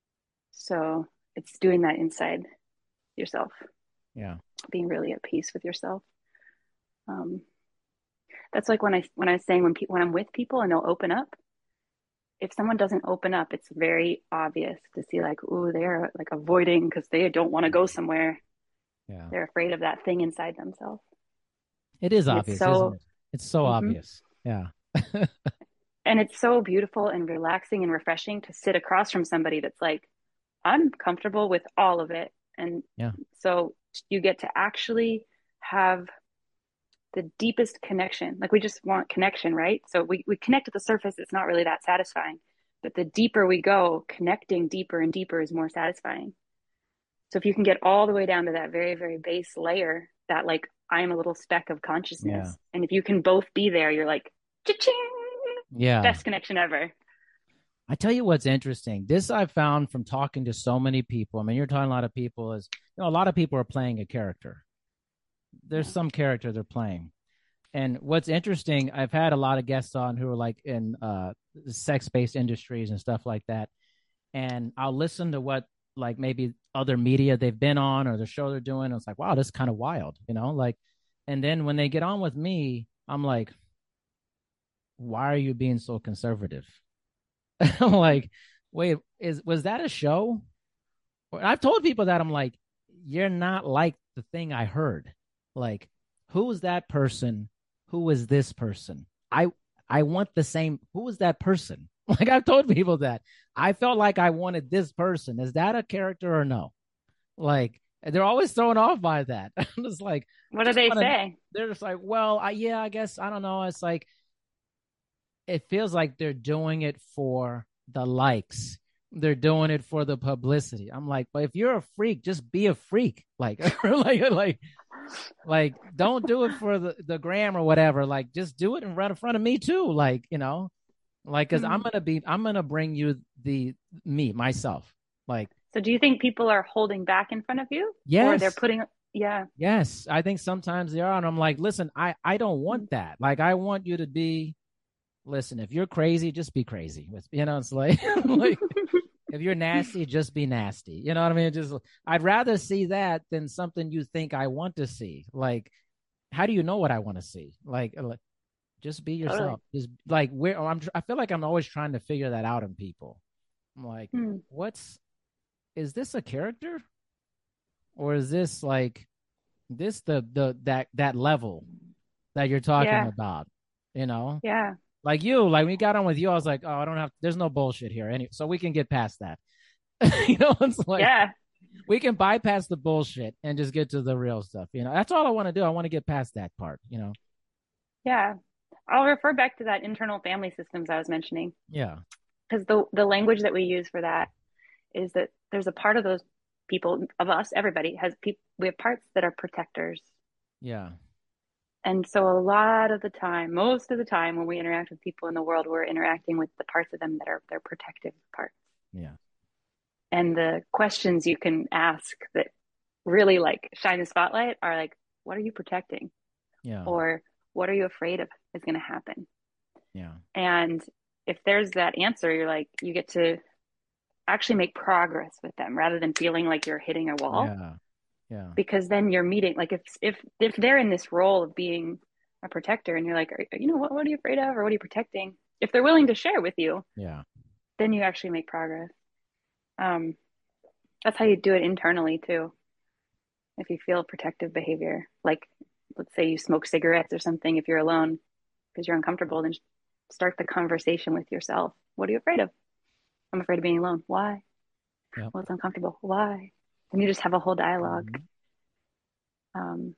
So it's doing that inside yourself, Yeah. being really at peace with yourself. Um, that's like when I when I was saying when people when I'm with people and they'll open up. If someone doesn't open up, it's very obvious to see like, ooh, they're like avoiding because they don't want to go somewhere. Yeah. They're afraid of that thing inside themselves. It is And it's obvious, isn't so, it? It's so mm-hmm. obvious. Yeah. And it's so beautiful and relaxing and refreshing to sit across from somebody that's like, I'm comfortable with all of it. And Yeah. so you get to actually have the deepest connection. Like we just want connection, right? So we, we connect at the surface. It's not really that satisfying. But the deeper we go, connecting deeper and deeper is more satisfying. So if you can get all the way down to that very, very base layer, that like I'm a little speck of Yeah. consciousness. And if you can both be there, you're like, cha-ching, Yeah. best connection ever. I tell you what's interesting. This I found from talking to so many people. I mean, you're talking a lot of people is, you know, a lot of people are playing a character. There's Yeah. some character they're playing. And what's interesting, I've had a lot of guests on who are like in uh, sex-based industries and stuff like that. And I'll listen to what like maybe other media they've been on or the show they're doing. And it's like, wow, this is kind of wild, you know, like, and then when they get on with me, I'm like, why are you being so conservative? I'm like, wait, is was that a show? I've told people that I'm like, you're not like the thing I heard. Like, who is that person? Who is this person? I I want the same. Who is that person? Like I've told people that I felt like I wanted this person. Is that a character or no? Like they're always thrown off by that. I'm just like, What do just they want to. say? They're just like, well, I, yeah, I guess I don't know. It's like it feels like they're doing it for the likes. They're doing it for the publicity. I'm like, but if you're a freak, just be a freak. Like, like, like, like, don't do it for the, the gram or whatever. Like, just do it and run in front of me too. Like, you know, like, cause Hmm. I'm gonna be, I'm gonna bring you the me myself. Like, So do you think people are holding back in front of you or they're yes, putting, yeah. yes. I think sometimes they are, and I'm like, listen, I, I don't want Hmm. that. Like, I want you to be. Listen, if you're crazy, just be crazy. With you know, it's like, like if you're nasty, just be nasty. You know what I mean? Just I'd rather see that than something you think I want to see. Like, how do you know what I want to see? Like, like just be Totally. yourself. Just like where I'm. I feel like I'm always trying to figure that out in people. I'm like, Hmm. what's is this a character, or is this like this the the that that level that you're talking Yeah. about, you know? Yeah. Like you, like we got on with you, I was like, oh, I don't have, there's no bullshit here. Any, so we can get past that. You know, it's like Yeah. we can bypass the bullshit and just get to the real stuff. You know, that's all I want to do. I want to get past that part, you know? Yeah. I'll refer back to that internal family systems I was mentioning, Yeah. because the the language that we use for that is that there's a part of those people, of us, everybody has people, we have parts that are protectors. Yeah. And so a lot of the time, most of the time when we interact with people in the world, we're interacting with the parts of them that are their protective parts. Yeah. And the questions you can ask that really like shine the spotlight are like, what are you protecting? Yeah. Or what are you afraid of is going to happen? Yeah. And if there's that answer, you're like, you get to actually make progress with them rather than feeling like you're hitting a wall. Yeah. Yeah. Because then you're meeting, like if if if they're in this role of being a protector and you're like, are, you know, what, what are you afraid of or what are you protecting? If they're willing to share with you, Yeah. then you actually make progress. Um, that's how you do it internally too. If you feel protective behavior, like let's say you smoke cigarettes or something, if you're alone because you're uncomfortable, then start the conversation with yourself. What are you afraid of? I'm afraid of being alone. Why? Yep. Well, it's uncomfortable. Why? And you just have a whole dialogue. Mm-hmm. Um,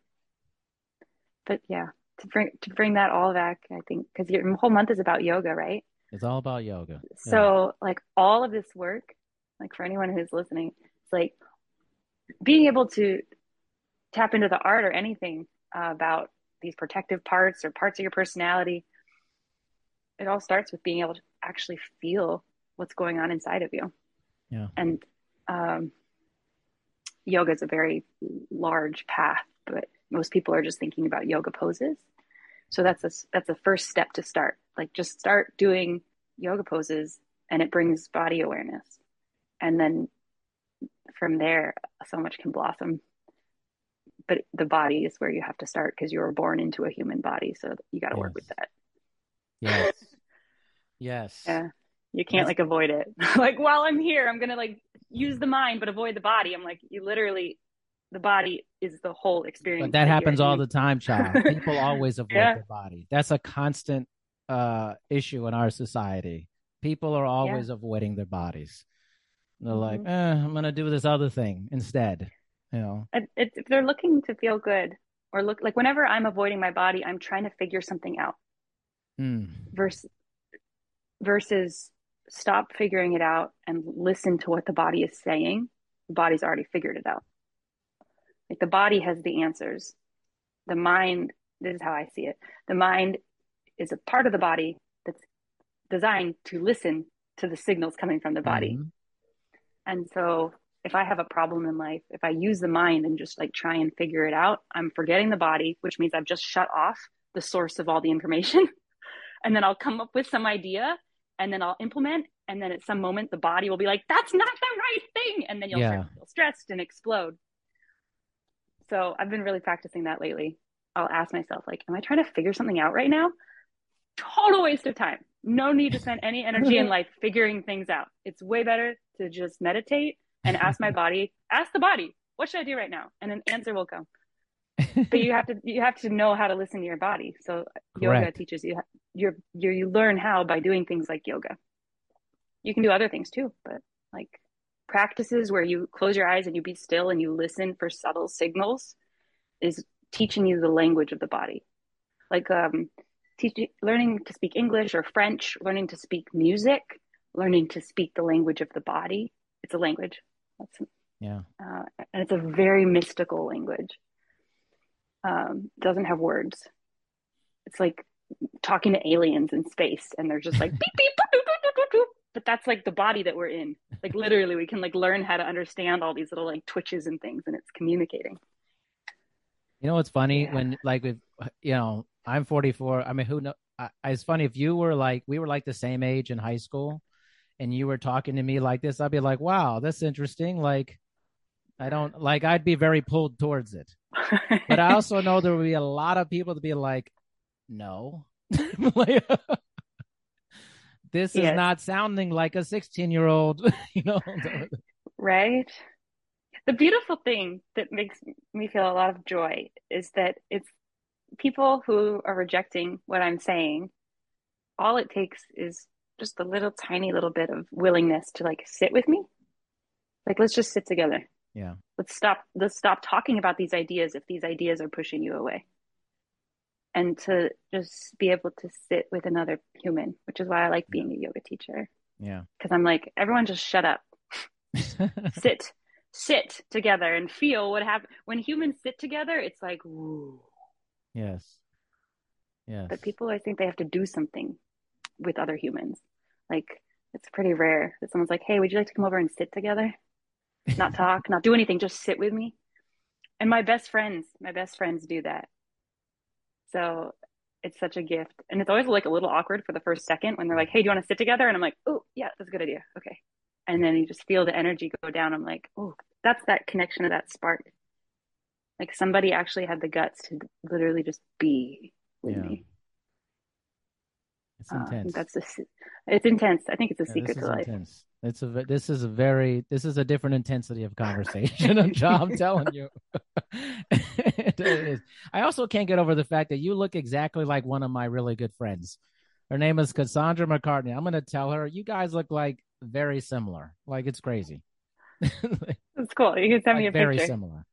but yeah, to bring to bring that all back, I think because your whole month is about yoga, right? It's all about yoga. So yeah. Like all of this work, like for anyone who's listening, it's like being able to tap into the art or anything uh, about these protective parts or parts of your personality. It all starts with being able to actually feel what's going on inside of you. Yeah. And um, yoga is a very large path, but most people are just thinking about yoga poses. So that's a, that's a first step to start. Like just start doing yoga poses and it brings body awareness. And then from there, so much can blossom. But the body is where you have to start because you were born into a human body. So you got to yes. work with that. Yes. Yes. Yeah. You can't That's... like avoid it. Like while I'm here, I'm going to like use the mind, but avoid the body. I'm like, you literally, the body is the whole experience. But that, that happens all the time, child. People always avoid yeah. their body. That's a constant uh, issue in our society. People are always yeah. avoiding their bodies. They're mm-hmm. like, eh, I'm going to do this other thing instead. You know, it, it, if they're looking to feel good or look like whenever I'm avoiding my body, I'm trying to figure something out. Mm. Versus, versus stop figuring it out and listen to what the body is saying. The body's already figured it out. Like the body has the answers. The mind, this is how I see it. The mind is a part of the body that's designed to listen to the signals coming from the body. Mm-hmm. And so if I have a problem in life, if I use the mind and just like try and figure it out, I'm forgetting the body, which means I've just shut off the source of all the information. And then I'll come up with some idea and then I'll implement. And then at some moment, the body will be like, that's not the right thing. And then you'll yeah. start to feel stressed and explode. So I've been really practicing that lately. I'll ask myself, like, am I trying to figure something out right now? Total waste of time. No need to spend any energy in life figuring things out. It's way better to just meditate and ask my body, ask the body, what should I do right now? And an answer will come. But you have to you have to know how to listen to your body. So Correct. Yoga teaches you you you learn how by doing things like yoga. You can do other things too, but like practices where you close your eyes and you be still and you listen for subtle signals is teaching you the language of the body. Like um teach, learning to speak English or French, learning to speak music, learning to speak the language of the body. It's a language. That's, yeah. Uh, and it's a very mystical language. Um, doesn't have words. It's like talking to aliens in space and they're just like beep, beep, boop, boop, boop, boop, boop. But that's like the body that we're in. Like literally we can like learn how to understand all these little like twitches and things and it's communicating. You know what's funny yeah. when like with you know I'm forty-four. I mean, who know? I, it's funny if you were like we were like the same age in high school, and you were talking to me like this. I'd be like, "Wow, that's interesting." Like, I don't like. I'd be very pulled towards it, but I also know there would be a lot of people to be like, "No, like, this is yes. not sounding like a sixteen-year-old." You know, right? the beautiful thing that makes me feel a lot of joy is that it's people who are rejecting what I'm saying. All it takes is just a little tiny little bit of willingness to like sit with me. Like, let's just sit together. Yeah. Let's stop, let's stop talking about these ideas if these ideas are pushing you away. And to just be able to sit with another human, which is why I like being a yoga teacher. Yeah. Because I'm like, everyone just shut up. sit, sit together and feel what happens. When humans sit together, it's like, ooh. Yes. Yes. But people, I think they have to do something with other humans. Like, it's pretty rare that someone's like, hey, would you like to come over and sit together? Not talk, not do anything, just sit with me. And my best friends, my best friends do that. So it's such a gift. And it's always like a little awkward for the first second when they're like, hey, do you want to sit together? And I'm like, oh, yeah, that's a good idea. Okay. And then you just feel the energy go down. I'm like, oh, that's that connection of that spark. Like somebody actually had the guts to literally just be with Yeah. me. It's Uh, I intense. think that's the, it's intense. I think it's a Yeah, secret this to is life. intense. It's a ve- this is a very this is a different intensity of conversation. I'm, I'm telling you. It is. I also can't get over the fact that you look exactly like one of my really good friends. Her name is Cassandra McCartney. I'm going to tell her you guys look like very similar. Like it's crazy. It's cool. You can send me Like a very picture. similar.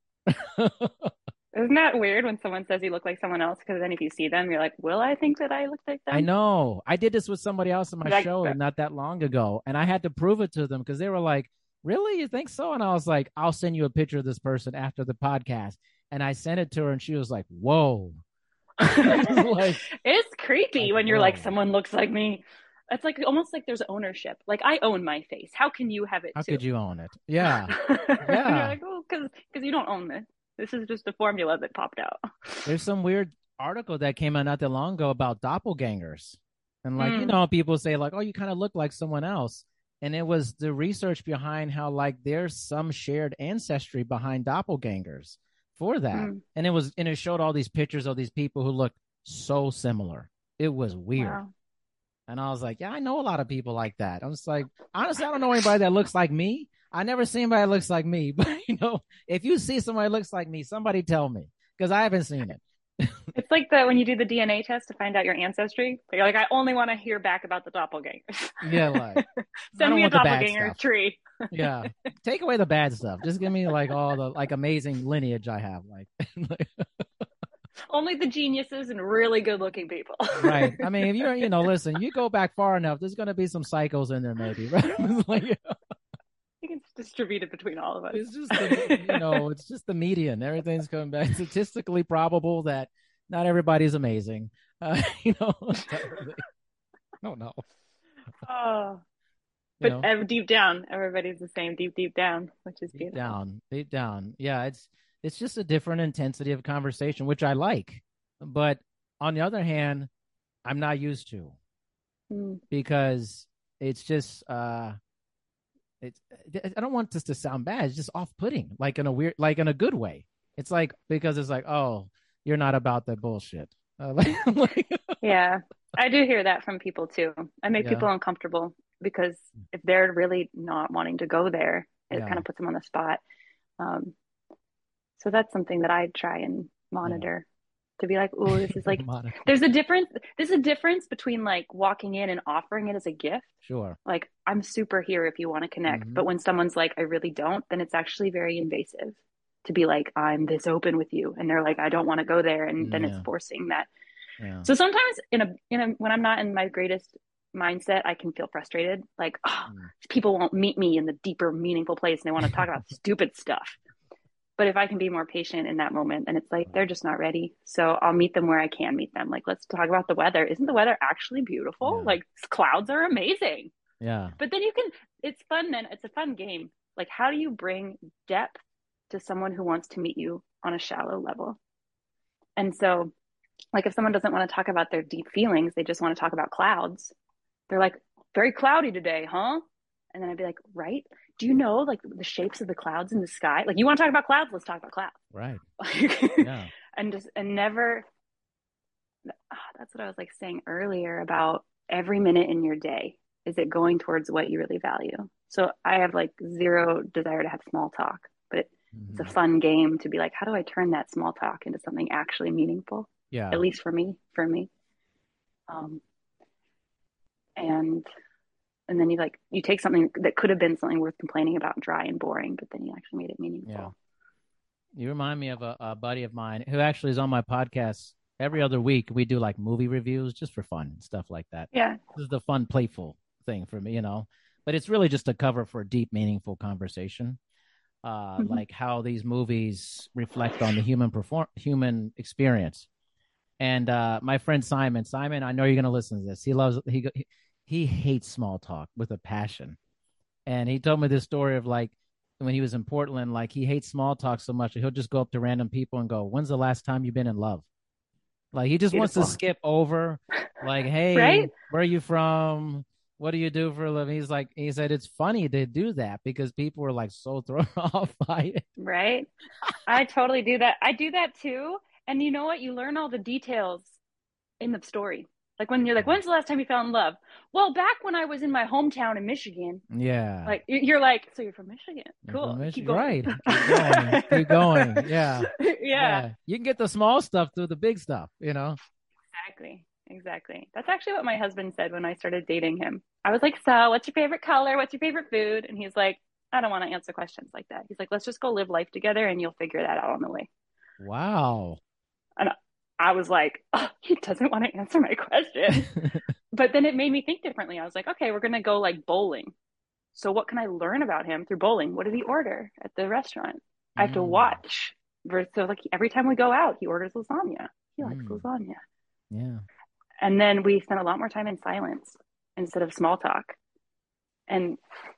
Isn't that weird when someone says you look like someone else? Because then if you see them, you're like, will I think that I look like them? I know. I did this with somebody else on my Like, show not that long ago, and I had to prove it to them because they were like, really? You think so? And I was like, I'll send you a picture of this person after the podcast. And I sent it to her, and she was like, whoa. Like, it's creepy like, when you're whoa. like, someone looks like me. It's like almost like there's ownership. Like I own my face. How can you have it How too? could you own it? Yeah. And Yeah. you're like, oh, because because you don't own this. This is just a formula that popped out. There's some weird article that came out not that long ago about doppelgangers. And like, you Mm. know, people say like, oh, you kind of look like someone else. And it was the research behind how like there's some shared ancestry behind doppelgangers for that. Mm. And it was and it showed all these pictures of these people who looked so similar. It was weird. Wow. And I was like, yeah, I know a lot of people like that. I was like, honestly, I don't know anybody that looks like me. I never seen anybody that looks like me. But, you know, if you see somebody that looks like me, somebody tell me because I haven't seen it. It's like the when you do the D N A test to find out your ancestry. You're like, I only want to hear back about the doppelgangers. Yeah, like, I Send don't me a want the bad doppelganger stuff. tree. Yeah. Take away the bad stuff. Just give me like all the like amazing lineage I have. Like, Only the geniuses and really good looking people. right. I mean, if you're, you know, listen, you go back far enough, there's going to be some psychos in there, maybe. Right. Like, You can distribute it between all of us. it's just, the, you know, it's just the median. Everything's coming back. Statistically probable that not everybody's amazing. Uh, you know, I don't know. Oh, You but know? uh, deep down, everybody's the same. Deep, deep down, which is Deep beautiful. down, deep down. Yeah, it's it's just a different intensity of conversation, which I like. But on the other hand, I'm not used to Mm. because it's just uh it's I don't want this to sound bad. It's just off-putting, like in a weird, like in a good way. It's like because it's like, oh, you're not about that bullshit. Uh, like, like, Yeah, I do hear that from people too. I make Yeah. people uncomfortable because if they're really not wanting to go there, it Yeah. kind of puts them on the spot. Um, so that's something that I try and monitor to be like, oh, this is like, Monica. there's a difference. There's a difference between like walking in and offering it as a gift. Sure. Like, I'm super here if you want to connect. Mhm. But when someone's like, I really don't, then it's actually very invasive to be like, I'm this open with you. And they're like, I don't want to go there. And then Yeah. it's forcing that. Yeah. So sometimes in a, in a, when I'm not in my greatest mindset, I can feel frustrated. Like, oh, Mm. people won't meet me in the deeper, meaningful place. And they want to talk about stupid stuff. But if I can be more patient in that moment, and it's like, they're just not ready. So I'll meet them where I can meet them. Like, let's talk about the weather. Isn't the weather actually beautiful? Yeah. Like, clouds are amazing. Yeah. But then you can, it's fun then. It's a fun game. Like, how do you bring depth to someone who wants to meet you on a shallow level? And so, like, if someone doesn't want to talk about their deep feelings, they just want to talk about clouds. They're like, very cloudy today, huh? And then I'd be like, right? Do you know like the shapes of the clouds in the sky? Like, you want to talk about clouds? Let's talk about clouds. Right. Like, Yeah. and just, and never, ah, that's what I was like saying earlier about every minute in your day. Is it going towards what you really value? So I have like zero desire to have small talk, but It's a Mhm. fun game to be like, how do I turn that small talk into something actually meaningful? At Yeah. least for me, for me. Um, and and then you like you take something that could have been something worth complaining about, dry and boring, but then you actually made it Yeah. meaningful. You remind me of a, a buddy of mine who actually is on my podcast every other week. We do like movie reviews just for fun and stuff like that. Yeah. This is the fun, playful thing for me, you know. But it's really just a cover for a deep, meaningful conversation. Uh, Mm-hmm. like how these movies reflect on the human perform human experience. And uh, my friend Simon, Simon, I know you're gonna listen to this. He loves he he hates small talk with a passion. And he told me this story of like when he was in Portland, like he hates small talk so much that he'll just go up to random people and go, "When's the last time you've been in love?" Like he just wants to Beautiful. skip over, like, Right? "Hey, where are you from? What do you do for a living?" He's like, he said it's funny to do that because people are like so thrown off by it. Right? I totally do that. I do that too. And you know what? You learn all the details in the story. Like when you're like, when's the last time you fell in love? Well, back when I was in my hometown in Michigan. Yeah. Like you're like, so you're from Michigan. You're Cool. from Keep Michigan, going. right? Keep going, keep going. Yeah, Yeah, yeah. You can get the small stuff through the big stuff, you know. exactly. Exactly. That's actually what my husband said when I started dating him. I was like, so what's your favorite color? What's your favorite food? And he's like, I don't want to answer questions like that. He's like, let's just go live life together and you'll figure that out on the way. Wow. And I was like, oh, he doesn't want to answer my question. But then it made me think differently. I was like, okay, we're going to go like bowling. So what can I learn about him through bowling? What did he order at the restaurant? I have to Mm, watch. So like every time we go out, he orders lasagna. He likes mm, lasagna. yeah. And then we spent a lot more time in silence instead of small talk. And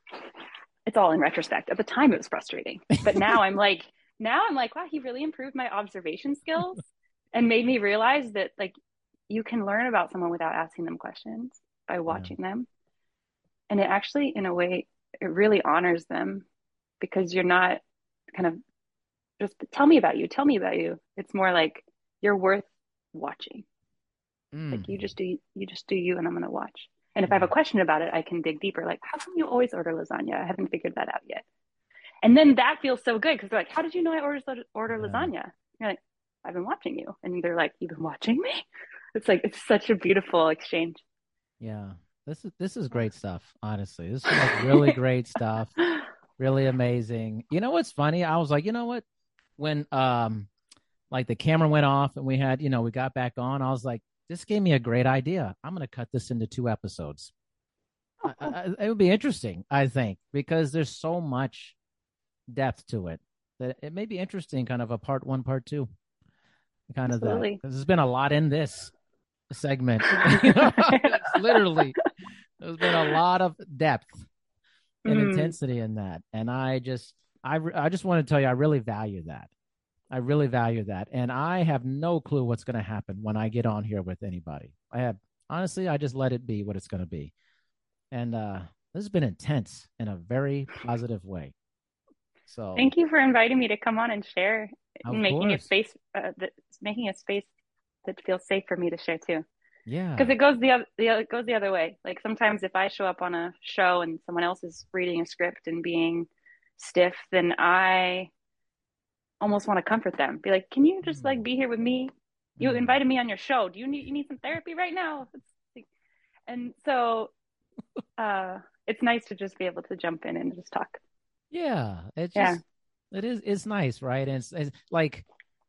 it's all in retrospect. At the time, it was frustrating. But now I'm like, now I'm like, wow, he really improved my observation skills and made me realize that like you can learn about someone without asking them questions by Yeah. watching them. And it actually, in a way, it really honors them because you're not kind of just tell me about you, tell me about you. It's more like you're worth watching. Mm, Like you just do you just do you and I'm gonna watch. And if I have a yeah. question about it, I can dig deeper. Like, how come you always order lasagna? I haven't figured that out yet. And then that feels so good because they're like, how did you know I ordered order Yeah. lasagna? You're like, I've been watching you. And they're like, you've been watching me? It's like it's such a beautiful exchange. Yeah. This is this is great stuff, honestly. This is like really great stuff. Really amazing. You know what's funny? I was like, you know what? When um like the camera went off and we had, you know, we got back on, I was like, this gave me a great idea. I'm gonna cut this into two episodes. I, I, it would be interesting, I think, because there's so much depth to it that it may be interesting, kind of a part one, part two, kind of that. Absolutely. Because there's been a lot in this segment. You know, it's literally there's been a lot of depth and Mm. intensity in that, and I just, I, I just want to tell you, I really value that. I really value that, and I have no clue what's going to happen when I get on here with anybody. I have honestly, I just let it be what it's going to be, and uh, this has been intense in a very positive way. So, Thank you for inviting me to come on and share, of making a course, space, uh, that, making a space that feels safe for me to share too. Because yeah, it goes the other, the other, it goes the other way. Like sometimes if I show up on a show and someone else is reading a script and being stiff, then I almost want to comfort them. Be like, can you just like mm, be here with me? You mm. invited me on your show. Do you need you need some therapy right now? And so uh, it's nice to just be able to jump in and just talk. Yeah, it Yeah. just it is it's nice, right? And it's, it's like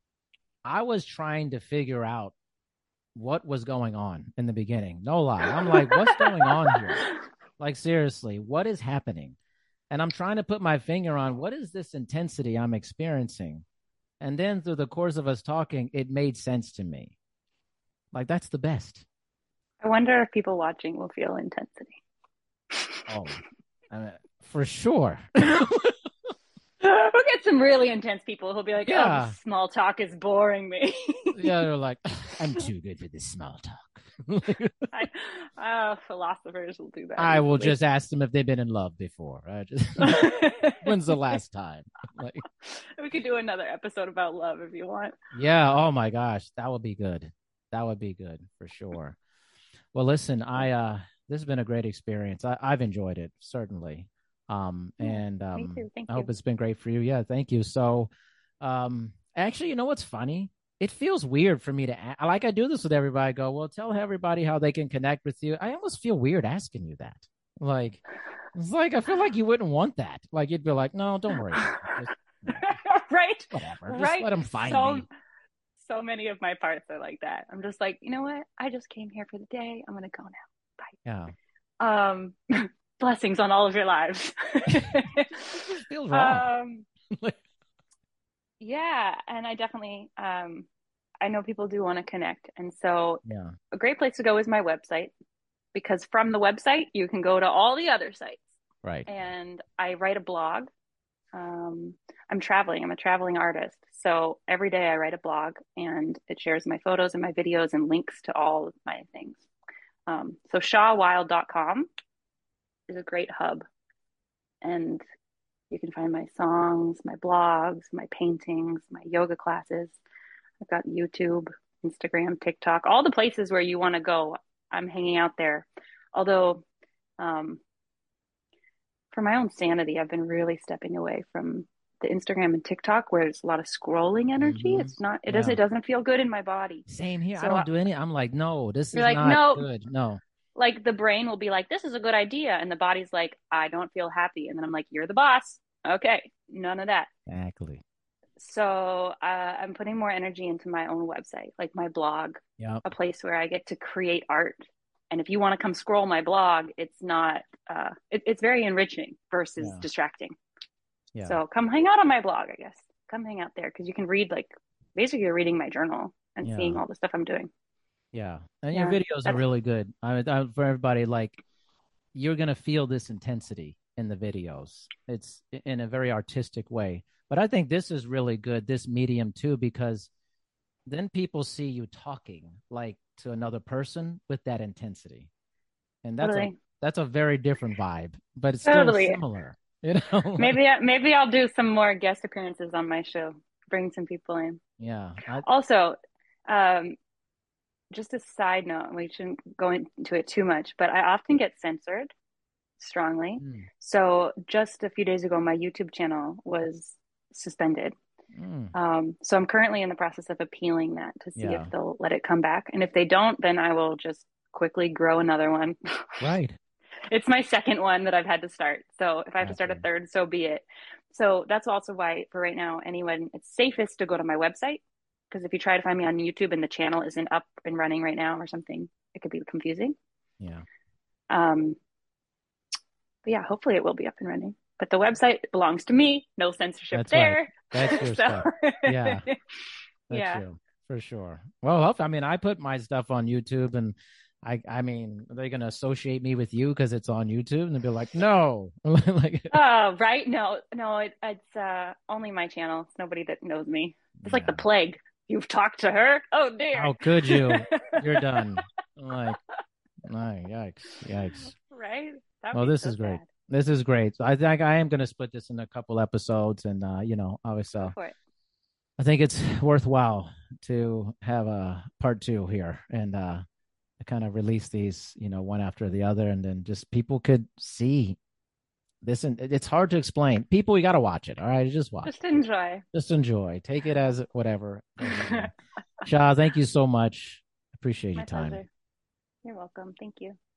I was trying to figure out what was going on in the beginning. No lie. I'm like, what's going on here? Like, seriously, what is happening? And I'm trying to put my finger on what is this intensity I'm experiencing. And then through the course of us talking, it made sense to me. Like, that's the best. I wonder if people watching will feel intensity. Oh, I mean, for sure. We'll get some really intense people who'll be like, Yeah. oh, this small talk is boring me. Yeah, they're like, I'm too good for this small talk. I, uh, philosophers will do that. I will easily. just ask them if they've been in love before. I just, when's the last time? Like, we could do another episode about love if you want. yeah. Oh my gosh, that would be good. That would be good for sure. Well, listen, I uh, this has been a great experience. I, I've enjoyed it certainly. Um, Yeah, and me um, too. Thank I you. hope it's been great for you. Yeah, thank you. So, um, actually, you know what's funny? It feels weird for me to a- like I do this with everybody. I go, well, tell everybody how they can connect with you. I almost feel weird asking you that. Like, it's like I feel like you wouldn't want that. Like you'd be like, no, don't worry about it. Just, you know, Right, whatever. Just right. let them find So, me. so many of my parts are like that. I'm just like, you know what? I just came here for the day. I'm gonna go Yeah, now. Bye. Um, blessings on all of your lives. it just feels wrong. um, yeah, and I definitely, um, I know people do want to connect, and so Yeah, a great place to go is my website because from the website you can go to all the other sites. right. And I write a blog. Um, I'm traveling. I'm a traveling artist. So every day I write a blog and it shares my photos and my videos and links to all of my things. Um, so shaw wild dot com is a great hub. And you can find my songs, my blogs, my paintings, my yoga classes. I've got YouTube, Instagram, TikTok, all the places where you want to go. I'm hanging out there. Although, um, for my own sanity, I've been really stepping away from the Instagram and TikTok where it's a lot of scrolling energy. Hmm. It's not, it doesn't, Yeah. it doesn't feel good in my body. Same here. I So uh, don't do any. I'm like, no, this you're is like, not no, good. No. like the brain will be like, this is a good idea. And the body's like, I don't feel happy. And then I'm like, you're the boss. Okay. None of that. Exactly. So uh, I'm putting more energy into my own website, like my blog, Yep. a place where I get to create art. And if you want to come scroll my blog, it's not, uh, it, it's very enriching versus Yeah. distracting. Yeah. So come hang out on my blog, I guess. Come hang out there because you can read, like, basically you're reading my journal and Yeah. seeing all the stuff I'm doing. Yeah. And Yeah, your videos are that's really good. I, I for everybody, like you're gonna feel this intensity in the videos. It's in a very artistic way. But I think this is really good, this medium too, because then people see you talking like to another person with that intensity. And that's a totally, that's a very different vibe, but it's still totally. similar. You know, like Maybe I, maybe I'll do some more guest appearances on my show. Bring some people in. yeah. I, Also, um, just a side note, we shouldn't go into it too much, but I often get censored strongly. mm, So just a few days ago, my YouTube channel was suspended. mm, Um, so I'm currently in the process of appealing that to see yeah. if they'll let it come back. And if they don't, then I will just quickly grow another one. Right. It's my second one that I've had to start. So if I have to start a Exactly. third, so be it. So that's also why, for right now, anyone, it's safest to go to my website. Because if you try to find me on YouTube and the channel isn't up and running right now or something, it could be confusing. Yeah. Um, but yeah, hopefully it will be up and running. But the website belongs to me. No censorship That's right. there. That's your So, stuff. Yeah. That's yeah. true. For sure. Well, hope- I mean, I put my stuff on YouTube and I I mean, are they gonna associate me with you because it's on YouTube? And they'll be like, no. Like Oh, right. No, no, it, it's uh, only my channel. It's nobody that knows me. It's like the yeah. plague. You've talked to her? Oh, dear. How could you? You're done. I'm like, no, yikes, yikes. Right? That'd Well, be this so is great. sad. This is great. So I think I am gonna split this in a couple episodes, and uh, you know, obviously, Go uh, for it. I think it's worthwhile to have a part two here and uh kind of release these, you know, one after the other, and then just people could see this. And it's hard to explain. People, you got to watch it. All right, just watch. Just enjoy. Just enjoy. Take it as whatever. Shah, thank you so much. Appreciate My your time. pleasure. You're welcome. Thank you.